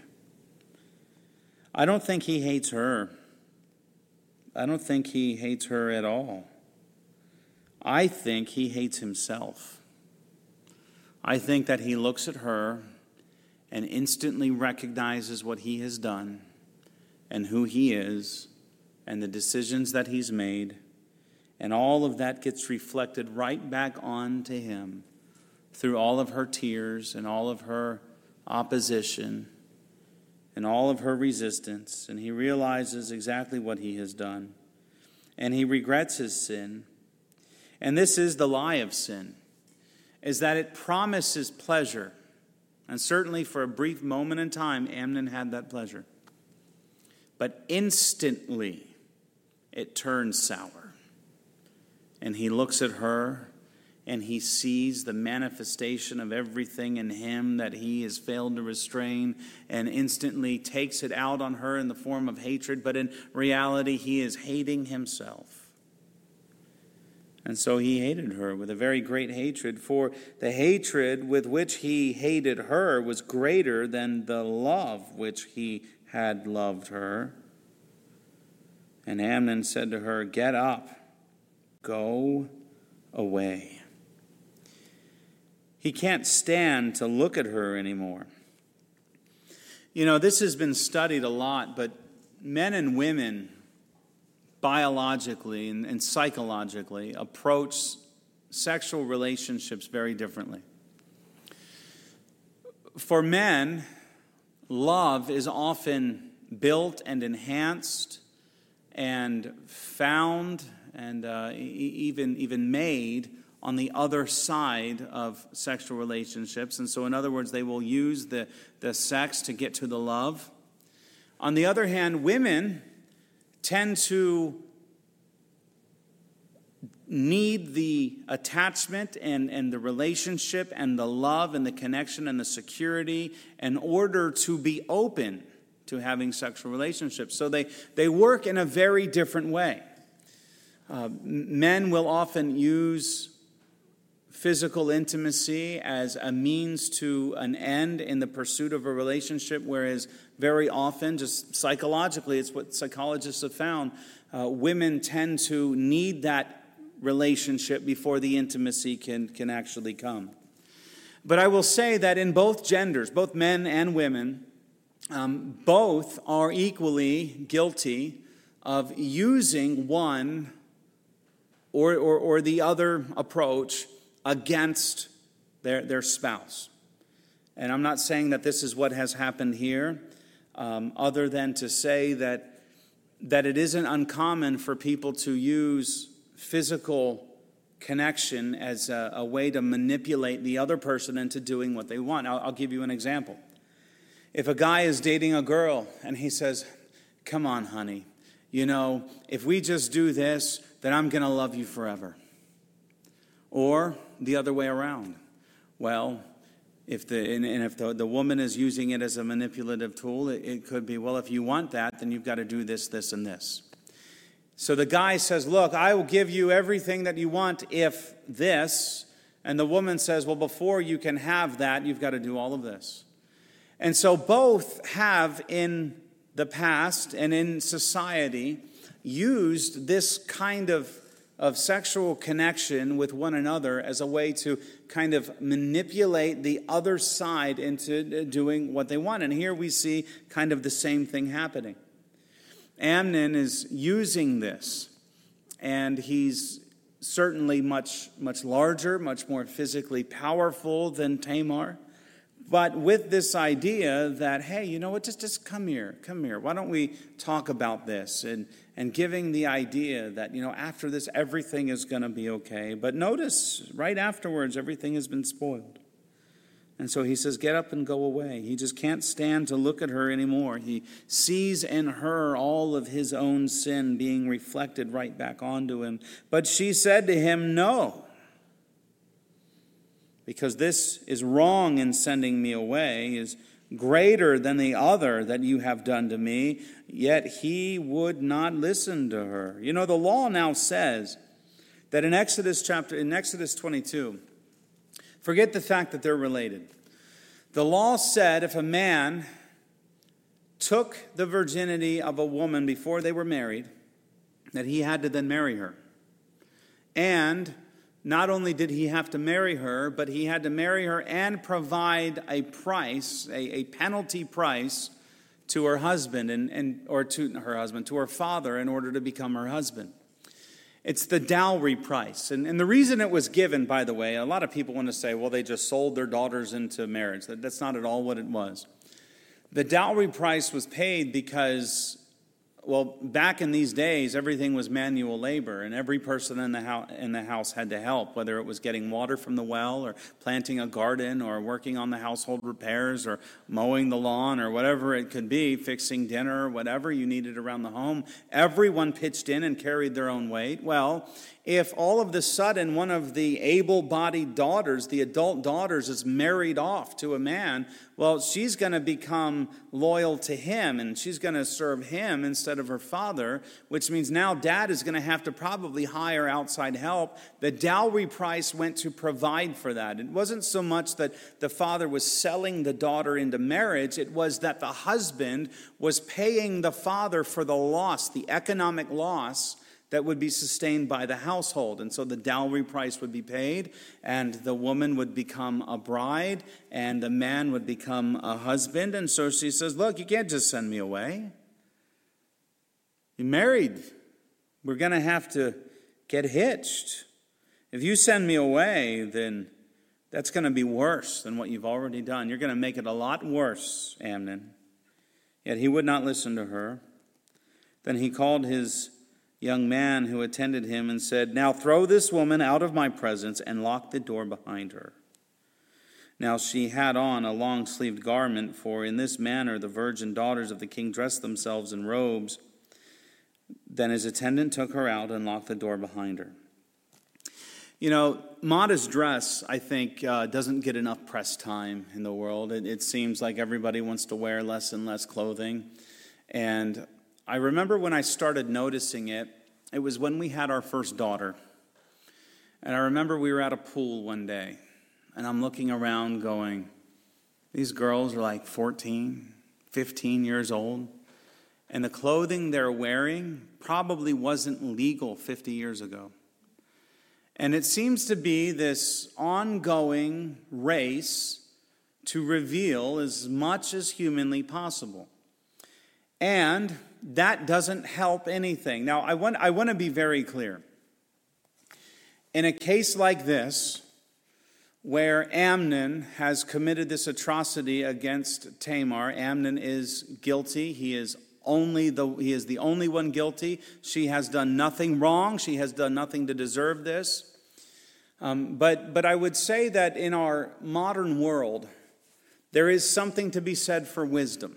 I don't think he hates her. I don't think he hates her at all. I think he hates himself. I think that he looks at her and instantly recognizes what he has done and who he is and the decisions that he's made, and all of that gets reflected right back on to him through all of her tears and all of her opposition and all of her resistance, and he realizes exactly what he has done, and he regrets his sin. And this is the lie of sin, is that it promises pleasure. And certainly for a brief moment in time, Amnon had that pleasure. But instantly, it turns sour. And he looks at her, and he sees the manifestation of everything in him that he has failed to restrain, and instantly takes it out on her in the form of hatred. But in reality, he is hating himself. And so he hated her with a very great hatred, for the hatred with which he hated her was greater than the love which he had loved her. And Amnon said to her, "Get up, go away." He can't stand to look at her anymore. You know, this has been studied a lot, but men and women biologically and, and psychologically approach sexual relationships very differently. For men, love is often built and enhanced and found and uh, e- even, even made on the other side of sexual relationships. And so, in other words, they will use the, the sex to get to the love. On the other hand, women tend to need the attachment and, and the relationship and the love and the connection and the security in order to be open to having sexual relationships. So they, they work in a very different way. Uh, men will often use physical intimacy as a means to an end in the pursuit of a relationship, whereas very often, just psychologically, it's what psychologists have found, uh, women tend to need that relationship before the intimacy can, can actually come. But I will say that in both genders, both men and women, um, both are equally guilty of using one or, or, or the other approach against their, their spouse. And I'm not saying that this is what has happened here, um, other than to say that, that it isn't uncommon for people to use physical connection as a, a way to manipulate the other person into doing what they want. I'll, I'll give you an example. If a guy is dating a girl and he says, "Come on, honey, you know, if we just do this, then I'm going to love you forever." Or the other way around. Well, if the and, and if the, the woman is using it as a manipulative tool, it, it could be, well, if you want that, then you've got to do this, this, and this. So the guy says, "Look, I will give you everything that you want if this." And the woman says, "Well, before you can have that, you've got to do all of this." And so both have in the past and in society used this kind of of sexual connection with one another as a way to kind of manipulate the other side into doing what they want. And here we see kind of the same thing happening. Amnon is using this, and he's certainly much, much larger, much more physically powerful than Tamar, but with this idea that, hey, you know what, just, just come here, come here. Why don't we talk about this? And, and giving the idea that, you know, after this, everything is going to be okay. But notice, right afterwards, everything has been spoiled. And so he says, "Get up and go away." He just can't stand to look at her anymore. He sees in her all of his own sin being reflected right back onto him. But she said to him, "No, because this is wrong in sending me away, is greater than the other that you have done to me. Yet he would not listen to her. You know, the law now says that in Exodus chapter, in Exodus twenty-two, forget the fact that they're related. The law said if a man took the virginity of a woman before they were married, that he had to then marry her. And not only did he have to marry her, but he had to marry her and provide a price, a, a penalty price to her husband, and, and or to her husband, to her father in order to become her husband. It's the dowry price. And, and the reason it was given, by the way, a lot of people want to say, well, they just sold their daughters into marriage. That, that's not at all what it was. The dowry price was paid because, well, back in these days, everything was manual labor, and every person in the house, in the house had to help, whether it was getting water from the well or planting a garden or working on the household repairs or mowing the lawn or whatever it could be, fixing dinner or whatever you needed around the home. Everyone pitched in and carried their own weight. Well, if all of a sudden one of the able-bodied daughters, the adult daughters, is married off to a man, well, she's going to become loyal to him, and she's going to serve him instead of her father, which means now dad is going to have to probably hire outside help. The dowry price went to provide for that. It wasn't so much that the father was selling the daughter into marriage. It was that the husband was paying the father for the loss, the economic loss that would be sustained by the household. And so the dowry price would be paid, and the woman would become a bride, and the man would become a husband. And so she says, look, you can't just send me away. You're married. We're going to have to get hitched. If you send me away, then that's going to be worse than what you've already done. You're going to make it a lot worse, Amnon. Yet he would not listen to her. Then he called his young man who attended him and said, now throw this woman out of my presence and lock the door behind her. Now she had on a long-sleeved garment, for in this manner the virgin daughters of the king dressed themselves in robes. Then his attendant took her out and locked the door behind her. You know, modest dress, I think, uh, doesn't get enough press time in the world. It, it seems like everybody wants to wear less and less clothing. And I remember when I started noticing it, it was when we had our first daughter. And I remember we were at a pool one day, and I'm looking around going, these girls are like fourteen, fifteen years old, and the clothing they're wearing probably wasn't legal fifty years ago. And it seems to be this ongoing race to reveal as much as humanly possible. And that doesn't help anything. Now, I want, I want to be very clear. In a case like this, where Amnon has committed this atrocity against Tamar, Amnon is guilty. He is only the he is the only one guilty. She has done nothing wrong. She has done nothing to deserve this. Um, but but I would say that in our modern world, there is something to be said for wisdom.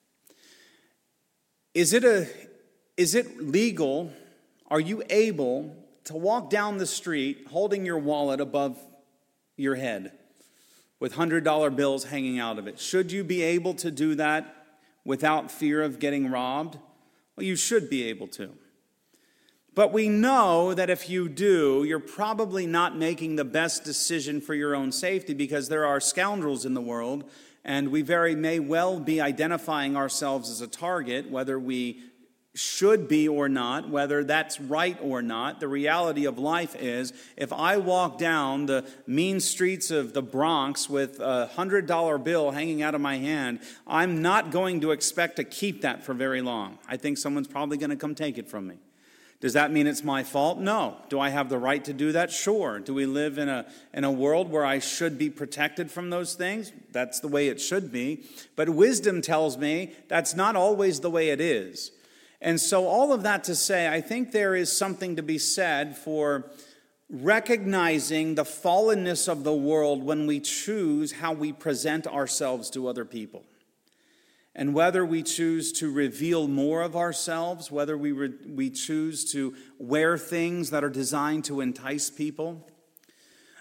Is it a, is it legal? Are you able to walk down the street holding your wallet above your head with one hundred dollar bills hanging out of it? Should you be able to do that without fear of getting robbed? Well, you should be able to. But we know that if you do, you're probably not making the best decision for your own safety, because there are scoundrels in the world, and we very may well be identifying ourselves as a target, whether we should be or not, whether that's right or not. The reality of life is, if I walk down the mean streets of the Bronx with a one hundred dollar bill hanging out of my hand, I'm not going to expect to keep that for very long. I think someone's probably going to come take it from me. Does that mean it's my fault? No. Do I have the right to do that? Sure. Do we live in a in a world where I should be protected from those things? That's the way it should be. But wisdom tells me that's not always the way it is. And so all of that to say, I think there is something to be said for recognizing the fallenness of the world when we choose how we present ourselves to other people. And whether we choose to reveal more of ourselves, whether we re- we choose to wear things that are designed to entice people.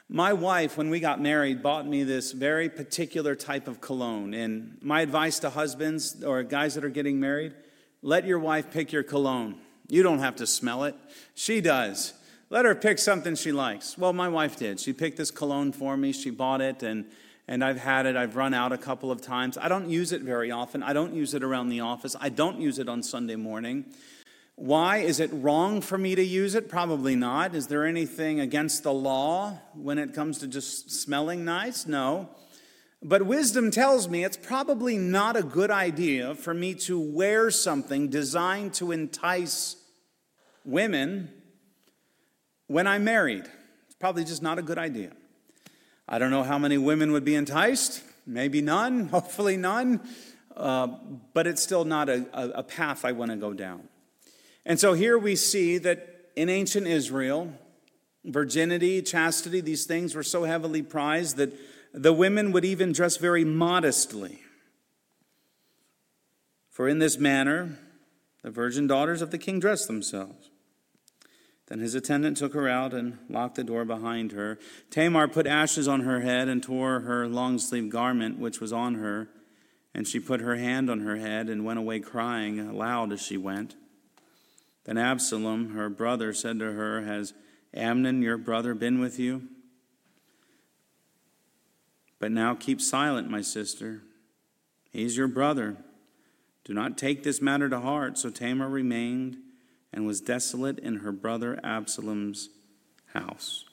My wife, when we got married, bought me this very particular type of cologne. And my advice to husbands or guys that are getting married, let your wife pick your cologne. You don't have to smell it. She does. Let her pick something she likes. Well, my wife did. She picked this cologne for me. She bought it, and, and I've had it. I've run out a couple of times. I don't use it very often. I don't use it around the office. I don't use it on Sunday morning. Why? Is it wrong for me to use it? Probably not. Is there anything against the law when it comes to just smelling nice? No. But wisdom tells me it's probably not a good idea for me to wear something designed to entice women when I'm married. It's probably just not a good idea. I don't know how many women would be enticed. Maybe none. Hopefully none. Uh, but it's still not a, a, a path I want to go down. And so here we see that in ancient Israel, virginity, chastity, these things were so heavily prized that the women would even dress very modestly. For in this manner, the virgin daughters of the king dressed themselves. Then his attendant took her out and locked the door behind her. Tamar put ashes on her head and tore her long-sleeved garment, which was on her. And she put her hand on her head and went away crying aloud as she went. Then Absalom, her brother, said to her, "Has Amnon, your brother, been with you? But now keep silent, my sister. He's your brother. Do not take this matter to heart." So Tamar remained and was desolate in her brother Absalom's house.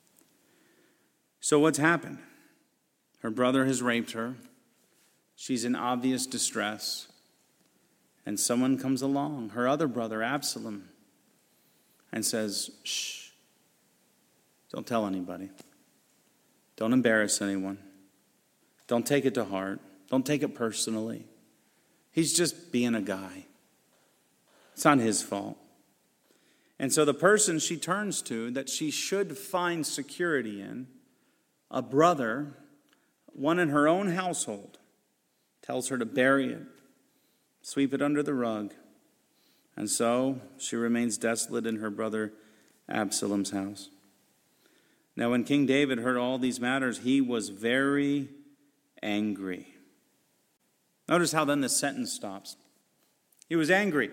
So what's happened? Her brother has raped her. She's in obvious distress. And someone comes along, her other brother, Absalom, and says, "Shh, don't tell anybody. Don't embarrass anyone. Don't take it to heart. Don't take it personally. He's just being a guy. It's not his fault." And so the person she turns to that she should find security in, a brother, one in her own household, tells her to bury it. Sweep it under the rug. And so she remains desolate in her brother Absalom's house. Now when King David heard all these matters, he was very angry. Notice how then the sentence stops. He was angry.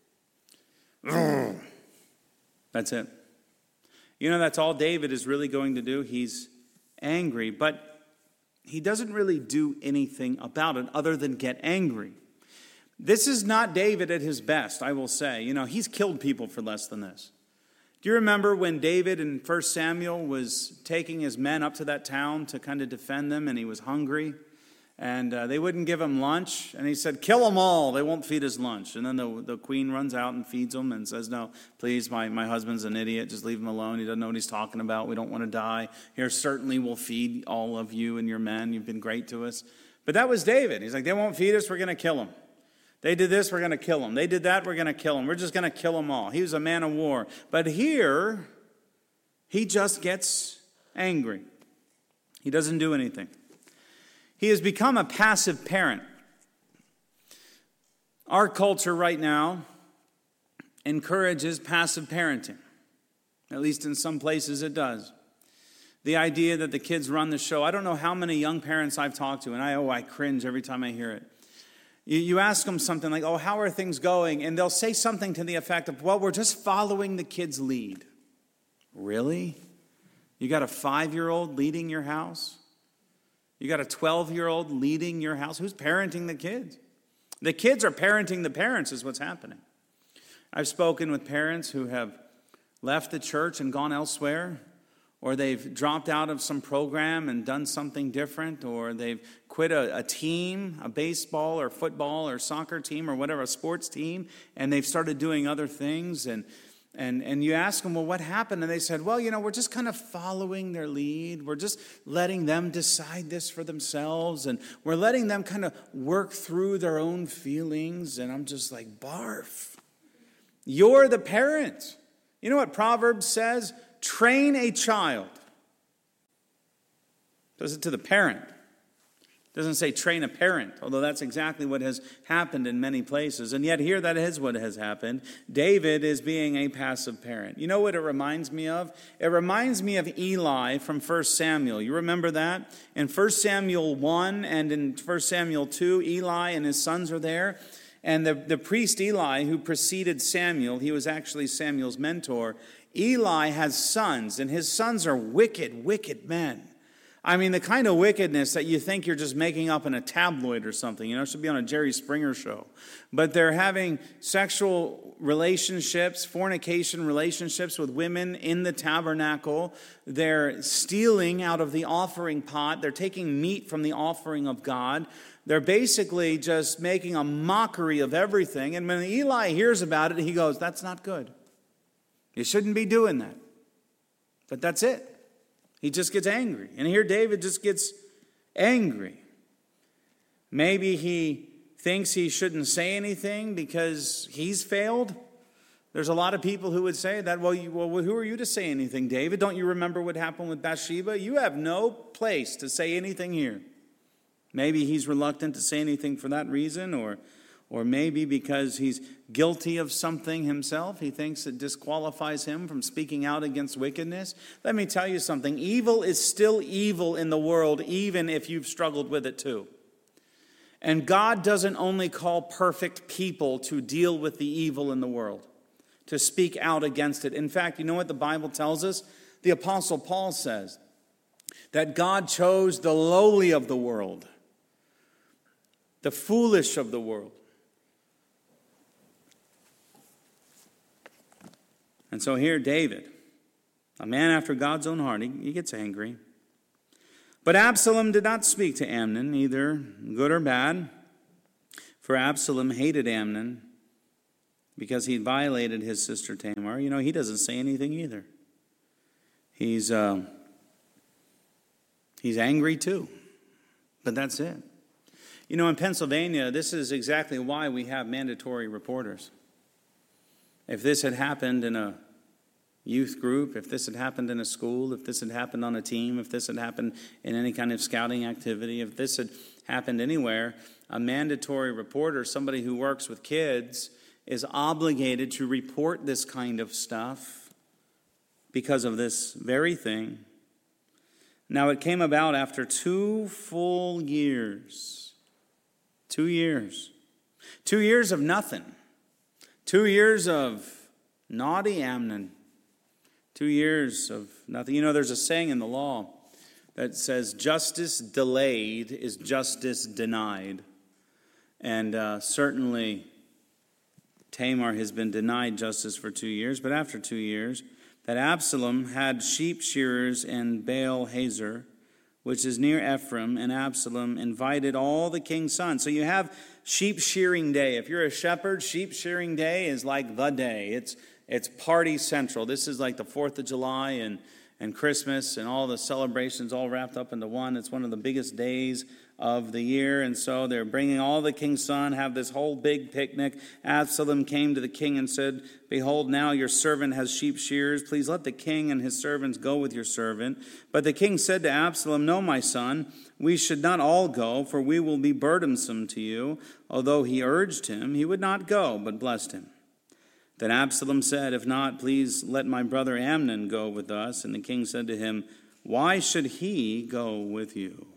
That's it. You know, that's all David is really going to do. He's angry, but he doesn't really do anything about it other than get angry. This is not David at his best, I will say. You know, he's killed people for less than this. Do you remember when David in First Samuel was taking his men up to that town to kind of defend them, and he was hungry, and uh, they wouldn't give him lunch, and he said, "Kill them all, they won't feed us lunch." And then the, the queen runs out and feeds them and says, "No, please, my, my husband's an idiot, just leave him alone. He doesn't know what he's talking about. We don't want to die. Here, certainly we'll feed all of you and your men. You've been great to us." But that was David. He's like, they won't feed us, we're going to kill them. They did this, we're going to kill them. They did that, we're going to kill them. We're just going to kill them all. He was a man of war. But here, he just gets angry. He doesn't do anything. He has become a passive parent. Our culture right now encourages passive parenting. At least in some places it does. The idea that the kids run the show. I don't know how many young parents I've talked to, and I, oh, I cringe every time I hear it. You, you ask them something like, "Oh, how are things going?" And they'll say something to the effect of, "Well, we're just following the kids' lead." Really? You got a five-year-old leading your house? You got a twelve-year-old leading your house? Who's parenting the kids? The kids are parenting the parents is what's happening. I've spoken with parents who have left the church and gone elsewhere, or they've dropped out of some program and done something different, or they've quit a, a team, a baseball or football or soccer team or whatever, a sports team, and they've started doing other things. And And and you ask them, "Well, what happened?" And they said, "Well, you know, we're just kind of following their lead. We're just letting them decide this for themselves. And we're letting them kind of work through their own feelings." And I'm just like, barf. You're the parent. You know what Proverbs says? Train a child. Does it to the parent. doesn't say train a parent, although that's exactly what has happened in many places. And yet here that is what has happened. David is being a passive parent. You know what it reminds me of? It reminds me of Eli from First Samuel. You remember that? In First Samuel one and in First Samuel two, Eli and his sons are there. And the, the priest Eli, who preceded Samuel, he was actually Samuel's mentor. Eli has sons, and his sons are wicked, wicked men. I mean, the kind of wickedness that you think you're just making up in a tabloid or something. You know, it should be on a Jerry Springer show. But they're having sexual relationships, fornication relationships with women in the tabernacle. They're stealing out of the offering pot. They're taking meat from the offering of God. They're basically just making a mockery of everything. And when Eli hears about it, he goes, that's not good. You shouldn't be doing that. But that's it. He just gets angry. And here David just gets angry. Maybe he thinks he shouldn't say anything because he's failed. There's a lot of people who would say that. Well, you, well, who are you to say anything, David? Don't you remember what happened with Bathsheba? You have no place to say anything here. Maybe he's reluctant to say anything for that reason, or Or maybe because he's guilty of something himself, he thinks it disqualifies him from speaking out against wickedness. Let me tell you something. Evil is still evil in the world, even if you've struggled with it too. And God doesn't only call perfect people to deal with the evil in the world, to speak out against it. In fact, you know what the Bible tells us? The Apostle Paul says that God chose the lowly of the world, the foolish of the world. And so here David, a man after God's own heart, he, he gets angry. But Absalom did not speak to Amnon, either good or bad, for Absalom hated Amnon because he violated his sister Tamar. You know, he doesn't say anything either. He's, uh, he's angry too, but that's it. You know, in Pennsylvania, this is exactly why we have mandatory reporters. If this had happened in a youth group, if this had happened in a school, if this had happened on a team, if this had happened in any kind of scouting activity, if this had happened anywhere, a mandatory reporter, somebody who works with kids, is obligated to report this kind of stuff because of this very thing. Now, it came about after two full years. Two years. Two years of nothing. Two years of naughty Amnon. Two years of nothing. You know, there's a saying in the law that says justice delayed is justice denied. And uh, certainly Tamar has been denied justice for two years. But after two years, that Absalom had sheep shearers in Baal Hazor, which is near Ephraim, and Absalom invited all the king's sons. So you have sheep shearing day. If you're a shepherd, sheep shearing day is like the day. It's it's party central. This is like the fourth of July and, and Christmas and all the celebrations all wrapped up into one. It's one of the biggest days of the year. And so they're bringing all the king's son, have this whole big picnic. Absalom came to the king and said, behold, now your servant has sheep shearers. Please let the king and his servants go with your servant. But the king said to Absalom, no, my son, we should not all go, for we will be burdensome to you. Although he urged him, he would not go, but blessed him. Then Absalom said, if not, please let my brother Amnon go with us. And the king said to him, why should he go with you?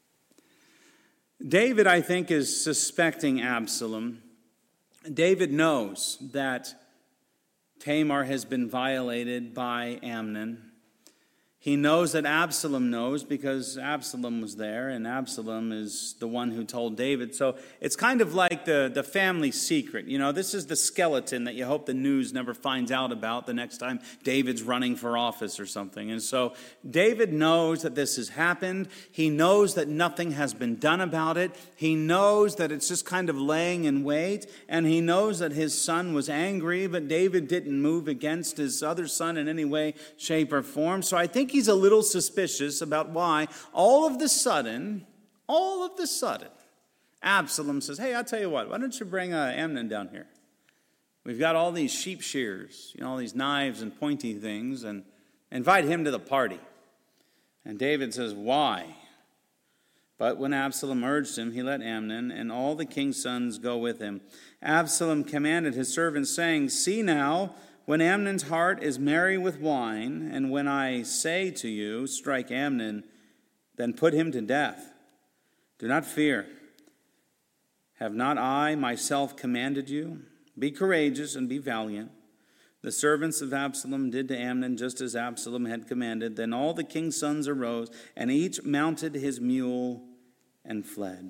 David, I think, is suspecting Absalom. David knows that Tamar has been violated by Amnon. He knows that Absalom knows because Absalom was there, and Absalom is the one who told David. So it's kind of like the, the family secret. You know, this is the skeleton that you hope the news never finds out about the next time David's running for office or something. And so David knows that this has happened. He knows that nothing has been done about it. He knows that it's just kind of laying in wait. And he knows that his son was angry, but David didn't move against his other son in any way, shape, or form. So I think he's a little suspicious about why all of the sudden, all of the sudden, Absalom says, hey, I'll tell you what, why don't you bring uh, Amnon down here? We've got all these sheep shears, you know, all these knives and pointy things, and invite him to the party. And David says, why? But when Absalom urged him, he let Amnon and all the king's sons go with him. Absalom commanded his servants, saying, See now, when Amnon's heart is merry with wine, and when I say to you, Strike Amnon, then put him to death. Do not fear. Have not I myself commanded you? Be courageous and be valiant. The servants of Absalom did to Amnon just as Absalom had commanded. Then all the king's sons arose, and each mounted his mule and fled.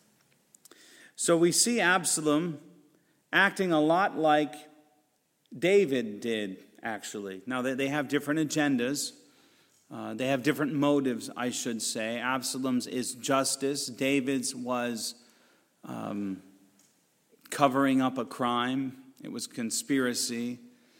So we see Absalom acting a lot like David did, actually. Now, they have different agendas. Uh, they have different motives, I should say. Absalom's is justice. David's was um, covering up a crime. It was conspiracy.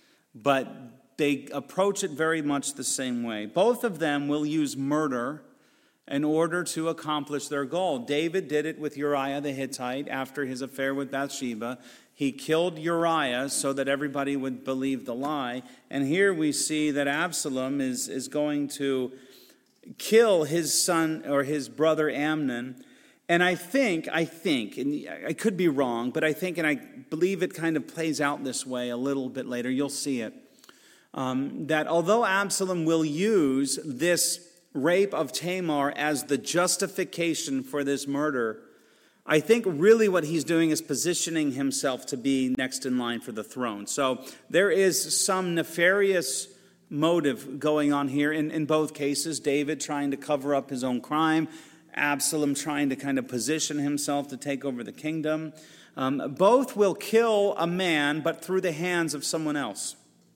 But they approach it very much the same way. Both of them will use murder in order to accomplish their goal. David did it with Uriah the Hittite after his affair with Bathsheba. He killed Uriah so that everybody would believe the lie. And here we see that Absalom is, is going to kill his son or his brother Amnon. And I think, I think, and I could be wrong, but I think, and I believe it kind of plays out this way a little bit later, you'll see it, um, that although Absalom will use this rape of Tamar as the justification for this murder, I think really what he's doing is positioning himself to be next in line for the throne. So there is some nefarious motive going on here in, in both cases. David trying to cover up his own crime, Absalom trying to kind of position himself to take over the kingdom. Um, both will kill a man, but through the hands of someone else.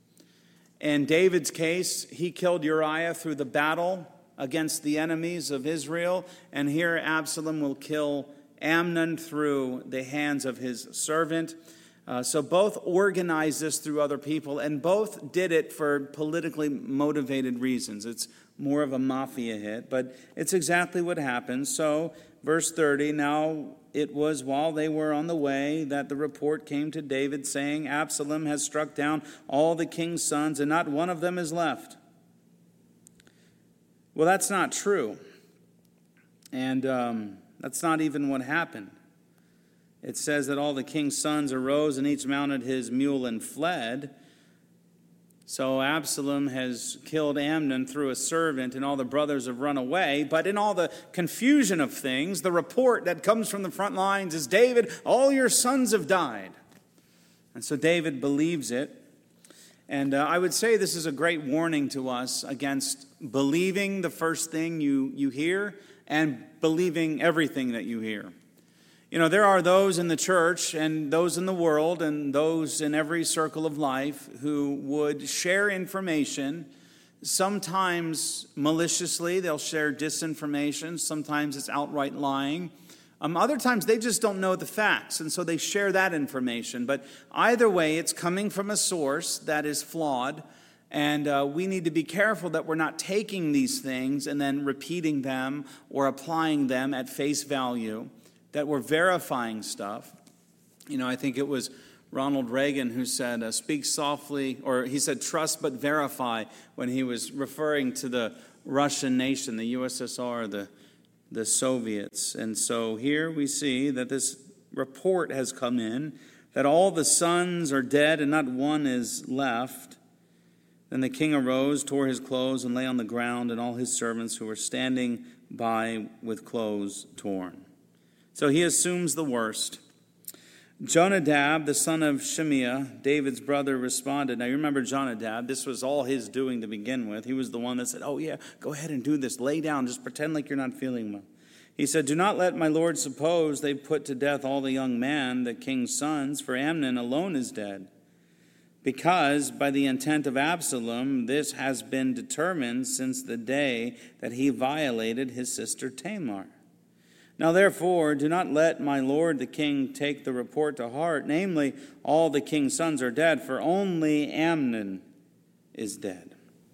In David's case, he killed Uriah through the battle against the enemies of Israel. And here Absalom will kill Amnon through the hands of his servant. Uh, so both organized this through other people, and both did it for politically motivated reasons. It's more of a mafia hit, but it's exactly what happened. So, verse thirty, now it was while they were on the way that the report came to David, saying, Absalom has struck down all the king's sons, and not one of them is left. Well, that's not true. And um, that's not even what happened. It says that all the king's sons arose, and each mounted his mule and fled. So Absalom has killed Amnon through a servant, and all the brothers have run away. But in all the confusion of things, the report that comes from the front lines is, David, all your sons have died. And so David believes it. And uh, I would say this is a great warning to us against believing the first thing you, you hear and believing everything that you hear. You know, there are those in the church and those in the world and those in every circle of life who would share information. Sometimes maliciously, they'll share disinformation. Sometimes it's outright lying. Um, other times they just don't know the facts, and so they share that information. But either way, it's coming from a source that is flawed, and uh, we need to be careful that we're not taking these things and then repeating them or applying them at face value, that we're verifying stuff. You know, I think it was Ronald Reagan who said, uh, speak softly, or he said, trust but verify, when he was referring to the Russian nation, the U S S R, the the Soviets. And so here we see that this report has come in, that all the sons are dead and not one is left. Then the king arose, tore his clothes, and lay on the ground, and all his servants who were standing by with clothes torn. So he assumes the worst. Jonadab, the son of Shimeah, David's brother, responded. Now you remember Jonadab, this was all his doing to begin with. He was the one that said, oh yeah, go ahead and do this. Lay down, just pretend like you're not feeling well. He said, do not let my lord suppose they put to death all the young men, the king's sons, for Amnon alone is dead. Because by the intent of Absalom, this has been determined since the day that he violated his sister Tamar. Now, therefore, do not let my lord the king take the report to heart, namely, all the king's sons are dead, for only Amnon is dead.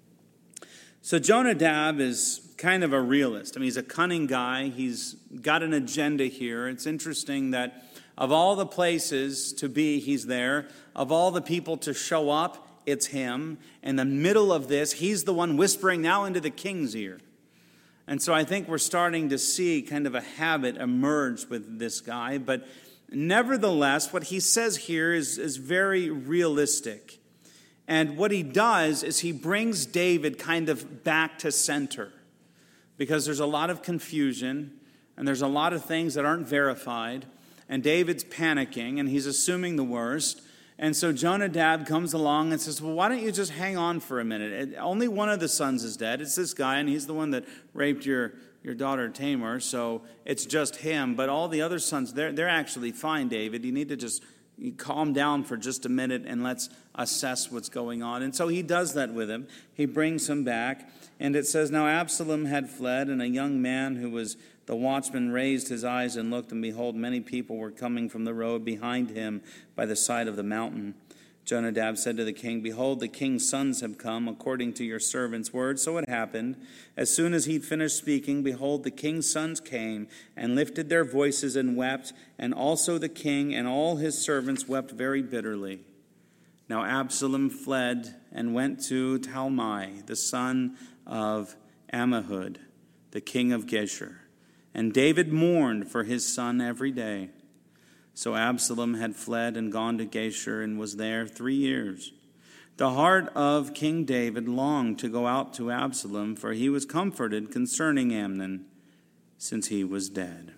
So Jonadab is kind of a realist. I mean, he's a cunning guy. He's got an agenda here. It's interesting that of all the places to be, he's there. Of all the people to show up, it's him. In the middle of this, he's the one whispering now into the king's ear. And so I think we're starting to see kind of a habit emerge with this guy. But nevertheless, what he says here is, is very realistic. And what he does is he brings David kind of back to center. Because there's a lot of confusion, and there's a lot of things that aren't verified. And David's panicking, and he's assuming the worst. And so Jonadab comes along and says, well, why don't you just hang on for a minute? It, only one of the sons is dead. It's this guy, and he's the one that raped your, your daughter Tamar, so it's just him. But all the other sons, they're, they're actually fine, David. You need to just calm down for just a minute, and let's assess what's going on. And so he does that with him. He brings him back, and it says, now Absalom had fled, and a young man who was the watchman raised his eyes and looked, and behold, many people were coming from the road behind him by the side of the mountain. Jonadab said to the king, behold, the king's sons have come, according to your servant's word. So it happened, as soon as he'd finished speaking, behold, the king's sons came and lifted their voices and wept, and also the king and all his servants wept very bitterly. Now Absalom fled and went to Talmai, the son of Ammihud, the king of Geshur. And David mourned for his son every day. So Absalom had fled and gone to Geshur and was there three years. The heart of King David longed to go out to Absalom, for he was comforted concerning Amnon, since he was dead.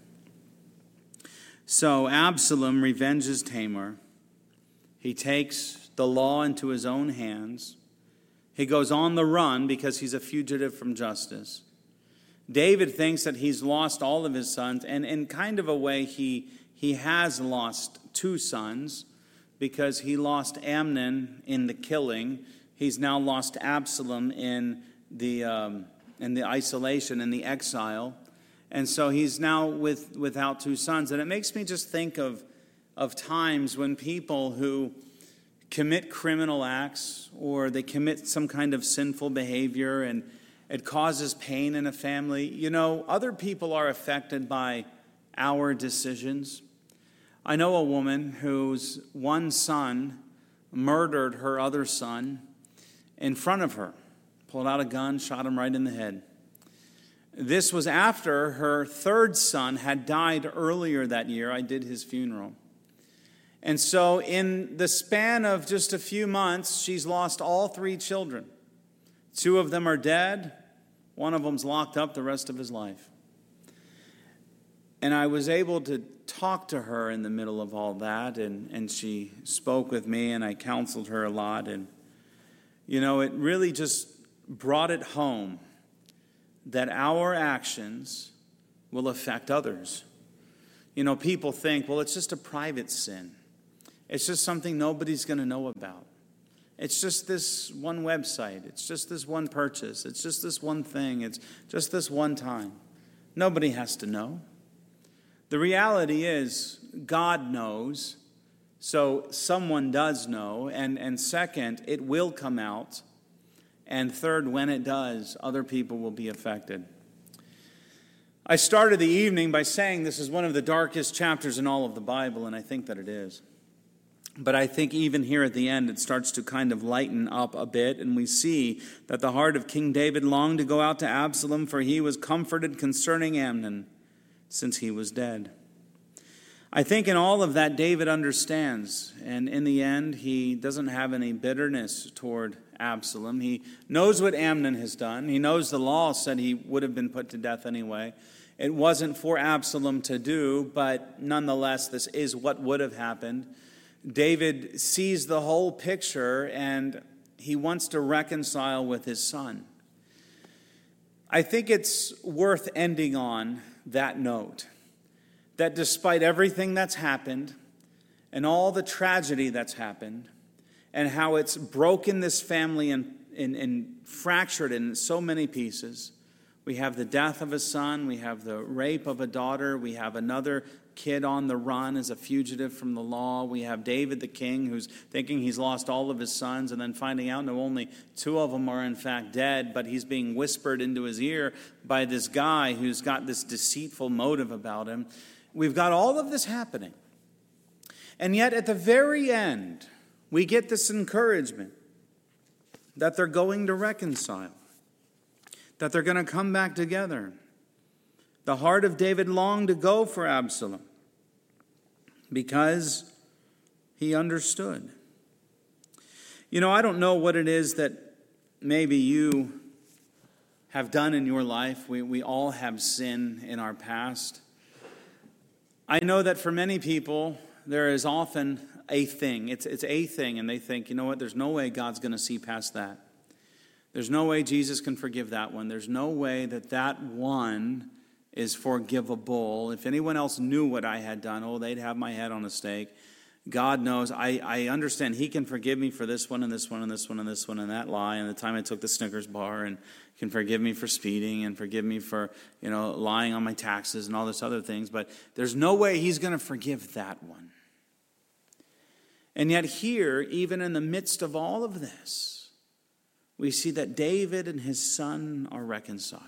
So Absalom revenges Tamar. He takes the law into his own hands. He goes on the run because he's a fugitive from justice. David thinks that he's lost all of his sons, and in kind of a way he, he has lost two sons because he lost Amnon in the killing. He's now lost Absalom in the, um, in the isolation, in the exile. And so he's now with, without two sons. And it makes me just think of, of times when people who commit criminal acts or they commit some kind of sinful behavior and it causes pain in a family. You know, other people are affected by our decisions. I know a woman whose one son murdered her other son in front of her, pulled out a gun, shot him right in the head. This was after her third son had died earlier that year. I did his funeral. And so in the span of just a few months, she's lost all three children. Two of them are dead. One of them's locked up the rest of his life. And I was able to talk to her in the middle of all that, and, and she spoke with me, and I counseled her a lot. And, you know, it really just brought it home that our actions will affect others. You know, people think, well, it's just a private sin. It's just something nobody's going to know about. It's just this one website. It's just this one purchase. It's just this one thing. It's just this one time. Nobody has to know. The reality is, God knows, so someone does know. And, and second, it will come out. And third, when it does, other people will be affected. I started the evening by saying this is one of the darkest chapters in all of the Bible, and I think that it is. But I think even here at the end, it starts to kind of lighten up a bit, and we see that the heart of King David longed to go out to Absalom, for he was comforted concerning Amnon, since he was dead. I think in all of that, David understands, and in the end, he doesn't have any bitterness toward Absalom. He knows what Amnon has done. He knows the law said he would have been put to death anyway. It wasn't for Absalom to do, but nonetheless, this is what would have happened. David sees the whole picture, and he wants to reconcile with his son. I think it's worth ending on that note, that despite everything that's happened and all the tragedy that's happened and how it's broken this family and, and, and fractured in so many pieces, we have the death of a son, we have the rape of a daughter, we have another kid on the run as a fugitive from the law. We have David the king who's thinking he's lost all of his sons and then finding out no, only two of them are in fact dead, but he's being whispered into his ear by this guy who's got this deceitful motive about him. We've got all of this happening. And yet at the very end, we get this encouragement that they're going to reconcile. that they're going to come back together. The heart of David longed to go for Absalom because he understood. You know, I don't know what it is that maybe you have done in your life. We, we all have sin in our past. I know that for many people, there is often a thing. It's, it's a thing, and they think, you know what, there's no way God's going to see past that. There's no way Jesus can forgive that one. There's no way that that one is forgivable. If anyone else knew what I had done, oh, they'd have my head on a stake. God knows. I, I understand He can forgive me for this one and this one and this one and this one and that lie and the time I took the Snickers bar, and can forgive me for speeding and forgive me for, you know, lying on my taxes and all this other things. But there's no way He's going to forgive that one. And yet here, even in the midst of all of this, we see that David and his son are reconciled.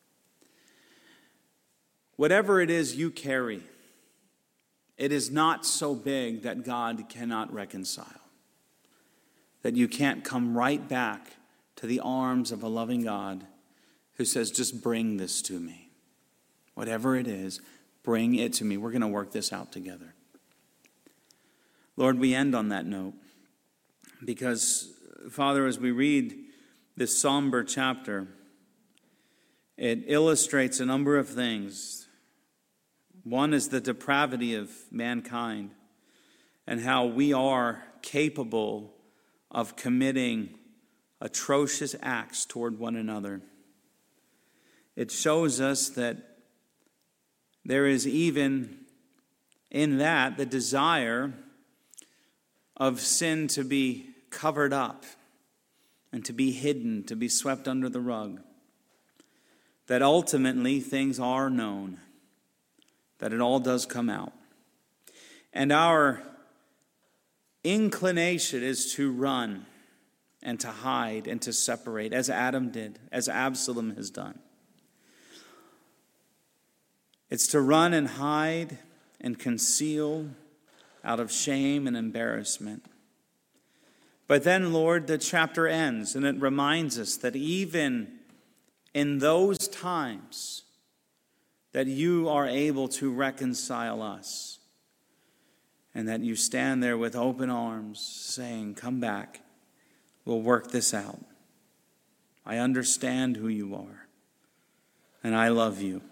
Whatever it is you carry, it is not so big that God cannot reconcile. That you can't come right back to the arms of a loving God who says, just bring this to me. Whatever it is, bring it to me. We're going to work this out together. Lord, we end on that note because, Father, as we read this somber chapter, it illustrates a number of things. One is the depravity of mankind and how we are capable of committing atrocious acts toward one another. It shows us that there is even in that the desire of sin to be covered up and to be hidden, to be swept under the rug. That ultimately things are known. That it all does come out. And our inclination is to run and to hide and to separate, as Adam did, as Absalom has done. It's to run and hide and conceal out of shame and embarrassment. But then, Lord, the chapter ends and it reminds us that even in those times, that you are able to reconcile us. And that you stand there with open arms saying, come back. We'll work this out. I understand who you are. And I love you.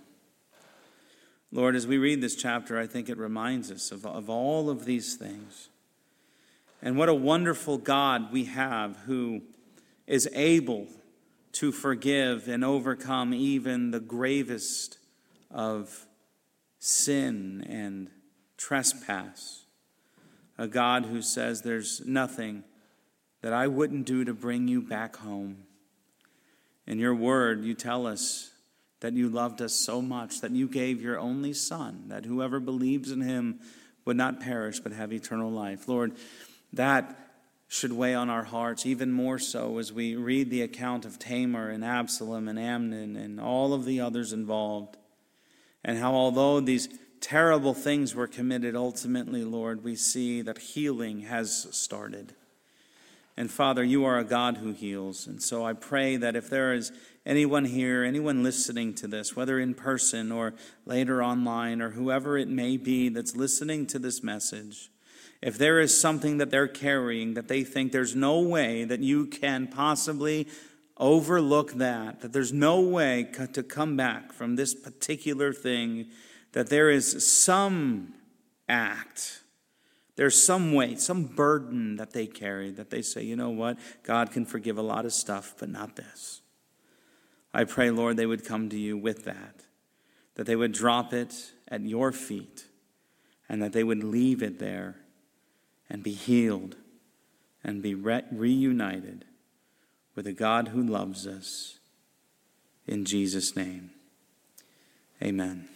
Lord, as we read this chapter, I think it reminds us of, of all of these things. And what a wonderful God we have who is able to forgive and overcome even the gravest of sin and trespass. A God who says there's nothing that I wouldn't do to bring you back home. In your word, you tell us that you loved us so much that you gave your only Son, that whoever believes in him would not perish but have eternal life. Lord, that should weigh on our hearts even more so as we read the account of Tamar and Absalom and Amnon and all of the others involved. And how although these terrible things were committed, ultimately, Lord, we see that healing has started. And Father, you are a God who heals. And so I pray that if there is anyone here, anyone listening to this, whether in person or later online or whoever it may be that's listening to this message, if there is something that they're carrying that they think there's no way that you can possibly overlook that, that there's no way to come back from this particular thing, that there is some act, there's some weight, some burden that they carry, that they say, you know what, God can forgive a lot of stuff, but not this. I pray, Lord, they would come to you with that, that they would drop it at your feet, and that they would leave it there and be healed and be re- reunited with a God who loves us. In Jesus' name, amen.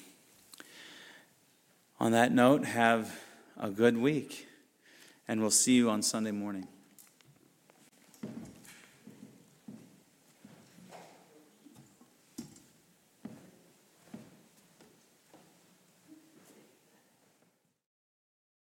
On that note, have a good week, and we'll see you on Sunday morning.